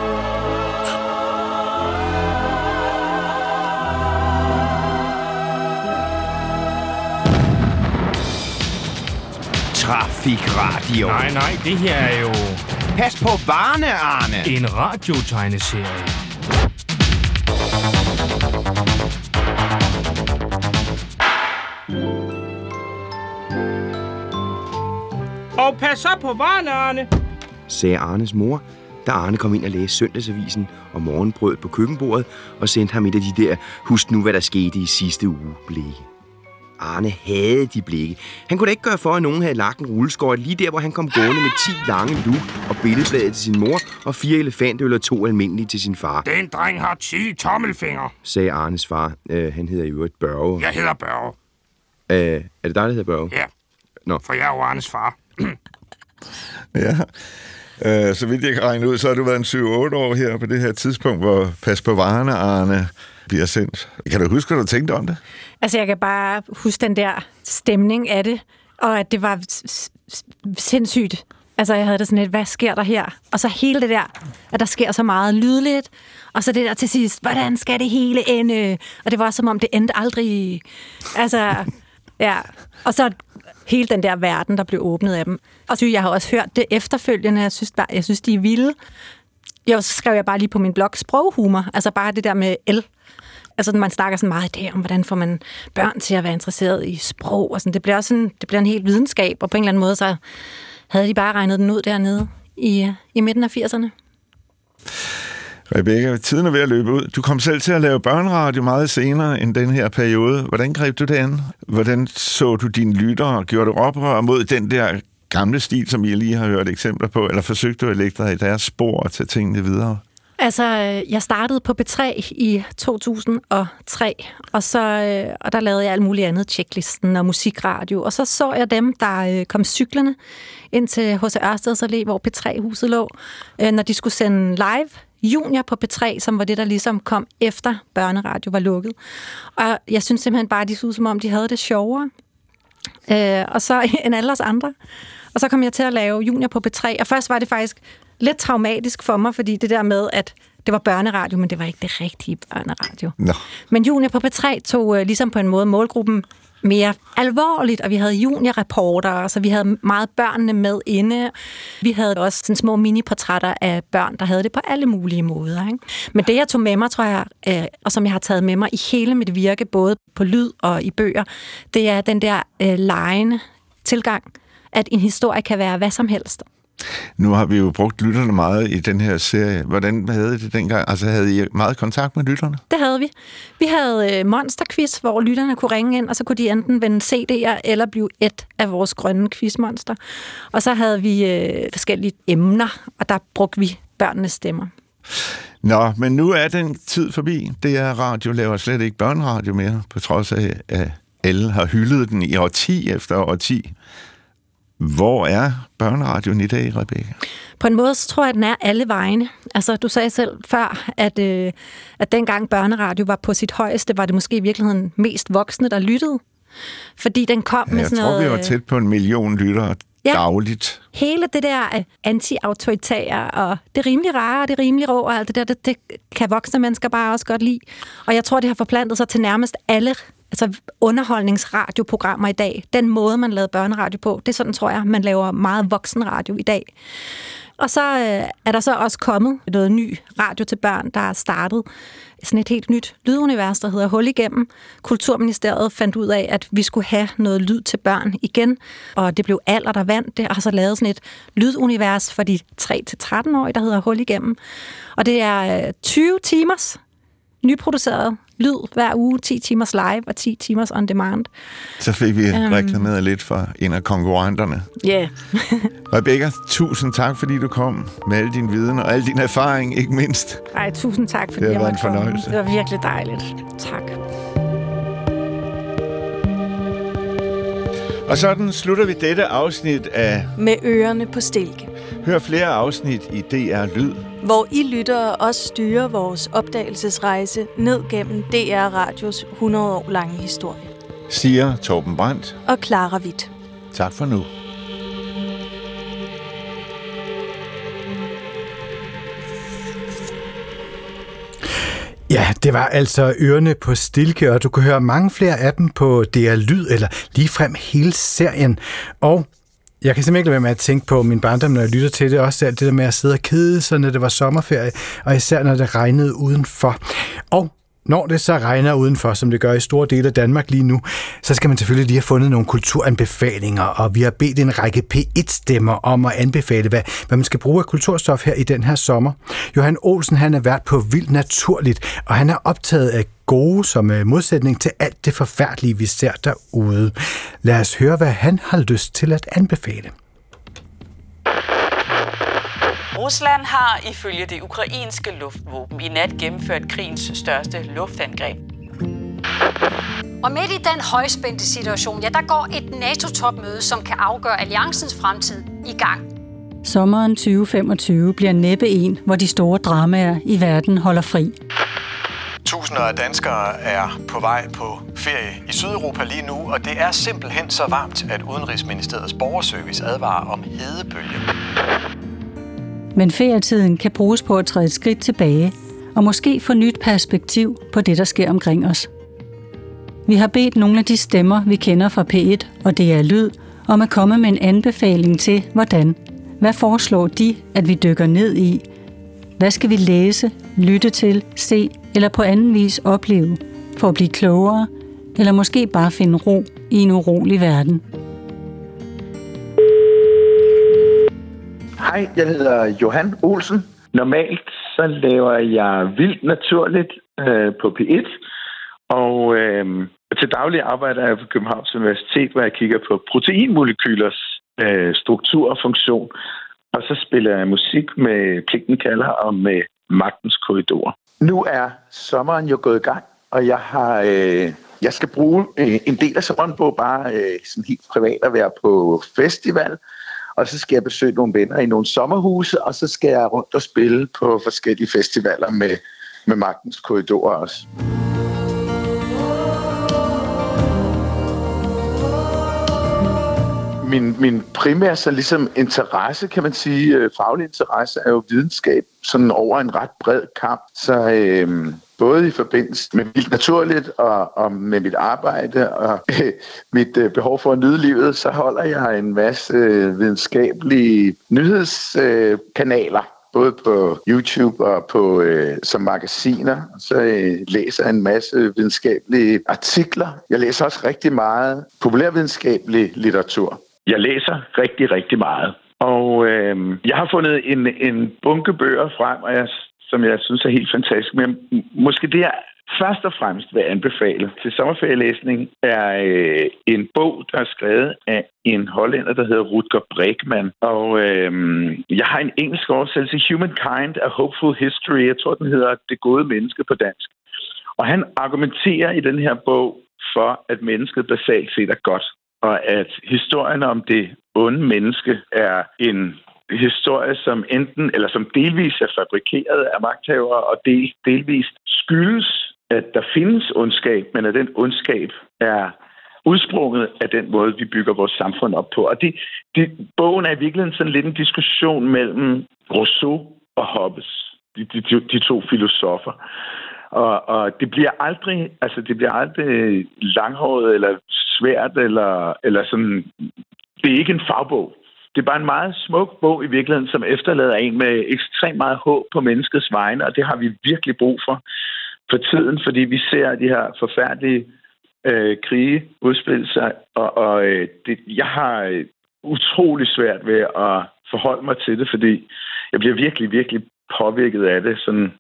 Trafikradio. Nej, det her er jo... Pas på varerne, Arne. En radiotegneserie. Og pas op på varerne, Arne, sagde Arnes mor, da Arne kom ind og læste søndagsavisen og morgenbrødet på køkkenbordet og sendte ham et af de der, husk nu, hvad der skete i sidste uge, blikke. Arne havde de blikke. Han kunne da ikke gøre for, at nogen havde lagt en rulleskøjte lige der, hvor han kom gående med 10 lange luk og billedbladet til sin mor og 4 elefantøl og 2 almindelige til sin far. Den dreng har 10 tommelfingre, sagde Arnes far. Han hedder jo et Børge. Jeg hedder Børge. Er det dig, der hedder Børge? Ja, Nå. For jeg er jo Arnes far. Ja. Så vidt jeg kan regne ud, så har du været en 7-8 år her på det her tidspunkt, hvor Pas på varerne, Arne, bliver sendt. Kan du huske, hvad du tænkte om det? Altså, jeg kan bare huske den der stemning af det, og at det var sindssygt. Altså, jeg havde det sådan lidt, hvad sker der her? Og så hele det der, at der sker så meget lydligt, og så det der til sidst, hvordan skal det hele ende? Og det var som om, det endte aldrig. Altså, ja. Og så hele den der verden, der blev åbnet af dem. Og så jeg har også hørt det efterfølgende. Jeg synes de er vilde. Så skrev jeg bare lige på min blog sproghumor. Altså bare det der med Altså, man snakker sådan meget i det om, hvordan får man børn til at være interesseret i sprog. Og sådan. Det bliver også det bliver en hel videnskab, og på en eller anden måde, så havde de bare regnet den ud dernede i midten af 80'erne. Rebecca, tiden er ved at løbe ud. Du kom selv til at lave børneradio meget senere end den her periode. Hvordan greb du det an? Hvordan så du dine lyttere og gjorde du oprør mod den der gamle stil, som I lige har hørt eksempler på, eller forsøgte du at lægge dig i deres spor og tage tingene videre? Altså, jeg startede på B3 i 2003, og der lavede jeg alt muligt andet, checklisten og musikradio, og så jeg dem, der kom cyklerne ind til H.C. Ørsteds Allé, hvor P3-huset lå, når de skulle sende live Junior på P3, som var det, der ligesom kom efter børneradio var lukket. Og jeg synes simpelthen bare, de så ud, som om de havde det sjovere, og så end alle os andre. Og så kom jeg til at lave Junior på P3, og først var det faktisk lidt traumatisk for mig, fordi det der med, at det var børneradio, men det var ikke det rigtige børneradio. No. Men Junior på P3 tog ligesom på en måde målgruppen mere alvorligt, og vi havde juniorreportere, så vi havde meget børnene med inde. Vi havde også sådan små mini-portrætter af børn, der havde det på alle mulige måder. Ikke? Men det, jeg tog med mig, tror jeg, og som jeg har taget med mig i hele mit virke, både på lyd og i bøger, det er den der legende tilgang, at en historie kan være hvad som helst. Nu har vi jo brugt lytterne meget i den her serie. Hvordan havde I det dengang? Altså, havde I meget kontakt med lytterne? Det havde vi. Vi havde monsterquiz, hvor lytterne kunne ringe ind, og så kunne de enten vende CD'er eller blive et af vores grønne quizmonster. Og så havde vi forskellige emner, og der brugte vi børnenes stemmer. Nå, men nu er den tid forbi. DR-radio laver slet ikke børneradio mere, på trods af, at alle har hyldet den i årti efter årti. Hvor er børneradioen i dag, Rebecca? På en måde, så tror jeg, at den er alle vegne. Altså, du sagde selv før, at dengang børneradio var på sit højeste, var det måske i virkeligheden mest voksne, der lyttede. Fordi den kom med sådan noget... Jeg tror, vi var tæt på 1 million lyttere dagligt. Hele det der anti-autoritære, og det rimelig rare, det rimelig rå, og alt det der, det kan voksne mennesker bare også godt lide. Og jeg tror, det har forplantet sig til nærmest alle underholdningsradioprogrammer i dag. Den måde, man lavede børneradio på, det er sådan, tror jeg, man laver meget voksenradio i dag. Og så er der så også kommet noget ny radio til børn, der er startet sådan et helt nyt lydunivers, der hedder Hul igennem. Kulturministeriet fandt ud af, at vi skulle have noget lyd til børn igen, og det blev Aller, der vandt det, og har så lavet sådan et lydunivers for de 3-13-årige, der hedder Hul igennem. Og det er 20 timers nyproduceret lyd hver uge, 10 timers live og 10 timers on demand. Så fik vi reklameret lidt for en af konkurrenterne. Ja. Yeah. Rebecca, tusind tak, fordi du kom med al din viden og al din erfaring, ikke mindst. Ej, tusind tak, fordi jeg måtte komme. Det var virkelig dejligt. Tak. Og sådan slutter vi dette afsnit af Med ørerne på stilke. Hør flere afsnit i DR Lyd, hvor I lyttere også styrer vores opdagelsesrejse ned gennem DR Radios 100 år lange historie. Siger Torben Brandt og Clara Witt. Tak for nu. Ja, det var altså Ørerne på stilke, og du kan høre mange flere af dem på DR Lyd, eller ligefrem hele serien. Og jeg kan simpelthen ikke lade være med at tænke på min barndom, når jeg lytter til det, også alt det der med at sidde og kede sig, når det var sommerferie, og især når det regnede udenfor. Og når det så regner udenfor, som det gør i store dele af Danmark lige nu, så skal man selvfølgelig lige have fundet nogle kulturanbefalinger, og vi har bedt en række P1-stemmer om at anbefale, hvad man skal bruge af kulturstof her i den her sommer. Johan Olsen, han er vært på Vildt Naturligt, og han er optaget af gode som modsætning til alt det forfærdelige, vi ser derude. Lad os høre, hvad han har lyst til at anbefale. Rusland har ifølge det ukrainske luftvåben i nat gennemført krigens største luftangreb. Og midt i den højspændte situation, ja, der går et NATO-topmøde, som kan afgøre alliancens fremtid, i gang. Sommeren 2025 bliver næppe en, hvor de store dramaer i verden holder fri. Tusinder af danskere er på vej på ferie i Sydeuropa lige nu, og det er simpelthen så varmt, at Udenrigsministeriets borgerservice advarer om hedebølge. Men ferietiden kan bruges på at træde et skridt tilbage, og måske få nyt perspektiv på det, der sker omkring os. Vi har bedt nogle af de stemmer, vi kender fra P1 og DR Lyd, om at komme med en anbefaling til, hvordan. Hvad foreslår de, at vi dykker ned i? Hvad skal vi læse, lytte til, se eller på anden vis opleve, for at blive klogere, eller måske bare finde ro i en urolig verden? Hej, jeg hedder Johan Olsen. Normalt så laver jeg vildt naturligt på P1, og til daglig arbejder jeg på Københavns Universitet, hvor jeg kigger på proteinmolekylers struktur og funktion, og så spiller jeg musik med Pligten kalder og med Magtens Korridor. Nu er sommeren jo gået i gang, og jeg skal bruge en del af sommeren på bare sådan helt privat at være på festival, og så skal jeg besøge nogle venner i nogle sommerhuse, og så skal jeg rundt og spille på forskellige festivaler med Magtens Korridor også. Min primære så ligesom interesse, kan man sige, faglig interesse, er jo videnskab sådan over en ret bred kamp. Så både i forbindelse med Vildt Naturligt og med mit arbejde og mit behov for at nyde livet, så holder jeg en masse videnskabelige nyhedskanaler, både på YouTube og på som magasiner. Så læser jeg en masse videnskabelige artikler. Jeg læser også rigtig meget populærvidenskabelig litteratur. Jeg læser rigtig, rigtig meget. Og jeg har fundet en bunke bøger frem, som jeg synes er helt fantastisk. Men måske det, jeg først og fremmest vil anbefale til sommerferielæsning, er en bog, der er skrevet af en hollænder, der hedder Rutger Bregman. Og jeg har en engelsk oversættelse, Humankind, A Hopeful History. Jeg tror, den hedder Det gode menneske på dansk. Og han argumenterer i den her bog for, at mennesket basalt set er godt. Og at historien om det onde menneske er en historie, som enten eller som delvis er fabrikeret af magthavere, og delvis skyldes, at der findes ondskab, men at den ondskab er udsprunget af den måde, vi bygger vores samfund op på. Og bogen er i virkeligheden sådan lidt en diskussion mellem Rousseau og Hobbes, de to filosofer. Og det bliver aldrig langhåret eller svært eller sådan. Det er ikke en fagbog. Det er bare en meget smuk bog i virkeligheden, som efterlader en med ekstremt meget håb på menneskets vegne, og det har vi virkelig brug for tiden, fordi vi ser de her forfærdelige krige udspille sig, og jeg har utrolig svært ved at forholde mig til det, fordi jeg bliver virkelig, virkelig påvirket af det, sådan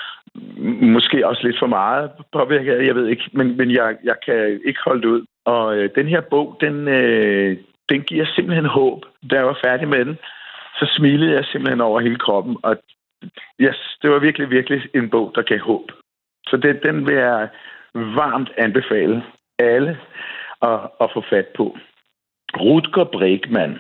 måske også lidt for meget påvirket af det, jeg ved ikke, men jeg kan ikke holde det ud. Og den her bog, den giver simpelthen håb. Da jeg var færdig med den, så smilede jeg simpelthen over hele kroppen, og det var virkelig, virkelig en bog, der gav håb. Så den vil jeg varmt anbefale alle at få fat på. Rutger Bregman.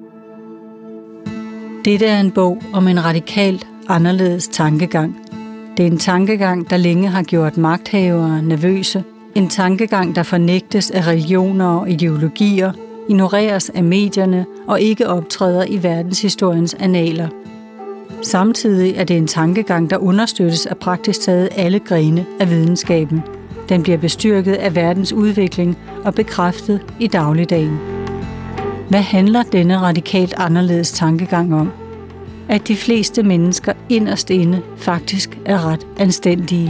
Dette er en bog om en radikalt anderledes tankegang. Det er en tankegang, der længe har gjort magthavere nervøse. En tankegang, der fornægtes af religioner og ideologier, ignoreres af medierne og ikke optræder i verdenshistoriens annaler. Samtidig er det en tankegang, der understøttes af praktisk taget alle grene af videnskaben. Den bliver bestyrket af verdens udvikling og bekræftet i dagligdagen. Hvad handler denne radikalt anderledes tankegang om? At de fleste mennesker inderst inde faktisk er ret anstændige.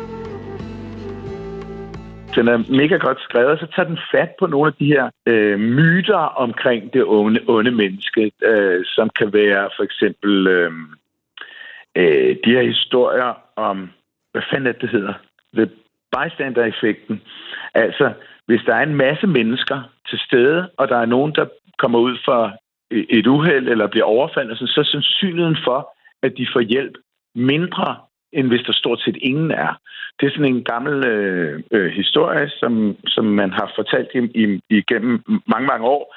Den er mega godt skrevet, så tager den fat på nogle af de her myter omkring det onde menneske, som kan være for eksempel de her historier om, hvad fanden det hedder, the bystander-effekten. Altså, hvis der er en masse mennesker til stede, og der er nogen, der kommer ud for et uheld eller bliver overfaldet, så er sandsynligheden for, at de får hjælp mindre, end hvis der stort set ingen er. Det er sådan en gammel historie, som man har fortalt igennem mange, mange år,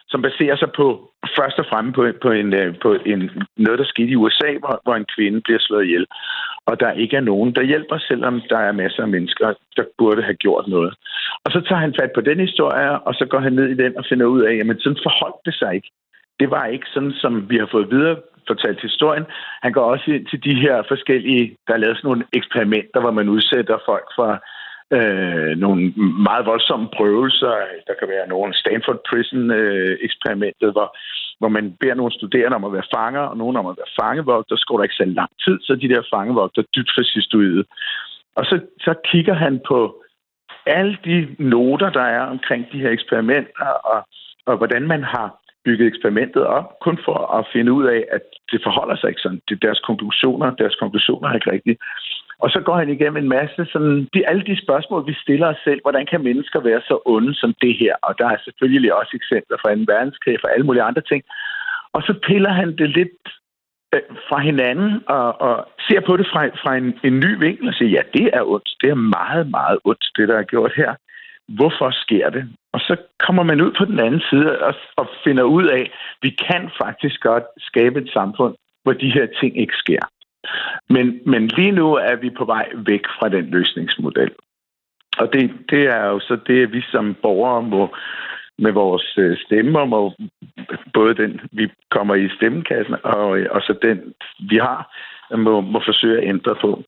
som baserer sig på først og fremmest på noget, der skete i USA, hvor en kvinde bliver slået ihjel. Og der ikke er nogen, der hjælper, selvom der er masser af mennesker, der burde have gjort noget. Og så tager han fat på den historie, og så går han ned i den og finder ud af, jamen sådan forholdt det sig ikke. Det var ikke sådan, som vi har fået videre fortalt historien. Han går også ind til de her forskellige, der er lavet sådan nogle eksperimenter, hvor man udsætter folk for nogle meget voldsomme prøvelser. Der kan være nogle Stanford Prison eksperimentet, hvor man beder nogle studerende om at være fanger, og nogen om at være fangevogter. Så går der ikke så lang tid, så de der fangevogter dybt fascistoide. Og så kigger han på alle de noter, der er omkring de her eksperimenter, og hvordan man har bygget eksperimentet op, kun for at finde ud af, at det forholder sig ikke sådan. Deres konklusioner er ikke rigtige. Og så går han igennem en masse sådan, alle de spørgsmål, vi stiller os selv. Hvordan kan mennesker være så onde som det her? Og der er selvfølgelig også eksempler fra 2. verdenskrig og alle mulige andre ting. Og så piller han det lidt fra hinanden og ser på det fra en ny vinkel og siger, ja, det er ondt. Det er meget, meget ondt, det der er gjort her. Hvorfor sker det? Og så kommer man ud på den anden side og finder ud af, at vi kan faktisk godt skabe et samfund, hvor de her ting ikke sker. Men lige nu er vi på vej væk fra den løsningsmodel. Og det er jo så det, vi som borgere må med vores stemmer, må både den, vi kommer i stemmekassen, og så den, vi har, må forsøge at ændre på.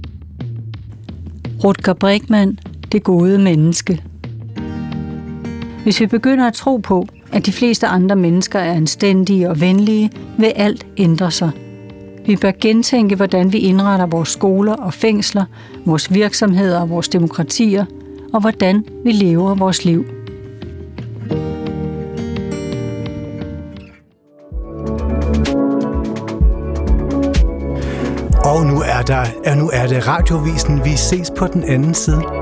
Rutger Bregman, det gode menneske. Hvis vi begynder at tro på, at de fleste andre mennesker er anstændige og venlige, vil alt ændre sig. Vi bør gentænke, hvordan vi indretter vores skoler og fængsler, vores virksomheder og vores demokratier, og hvordan vi lever vores liv. Og nu er det Radiovisen. Vi ses på den anden side.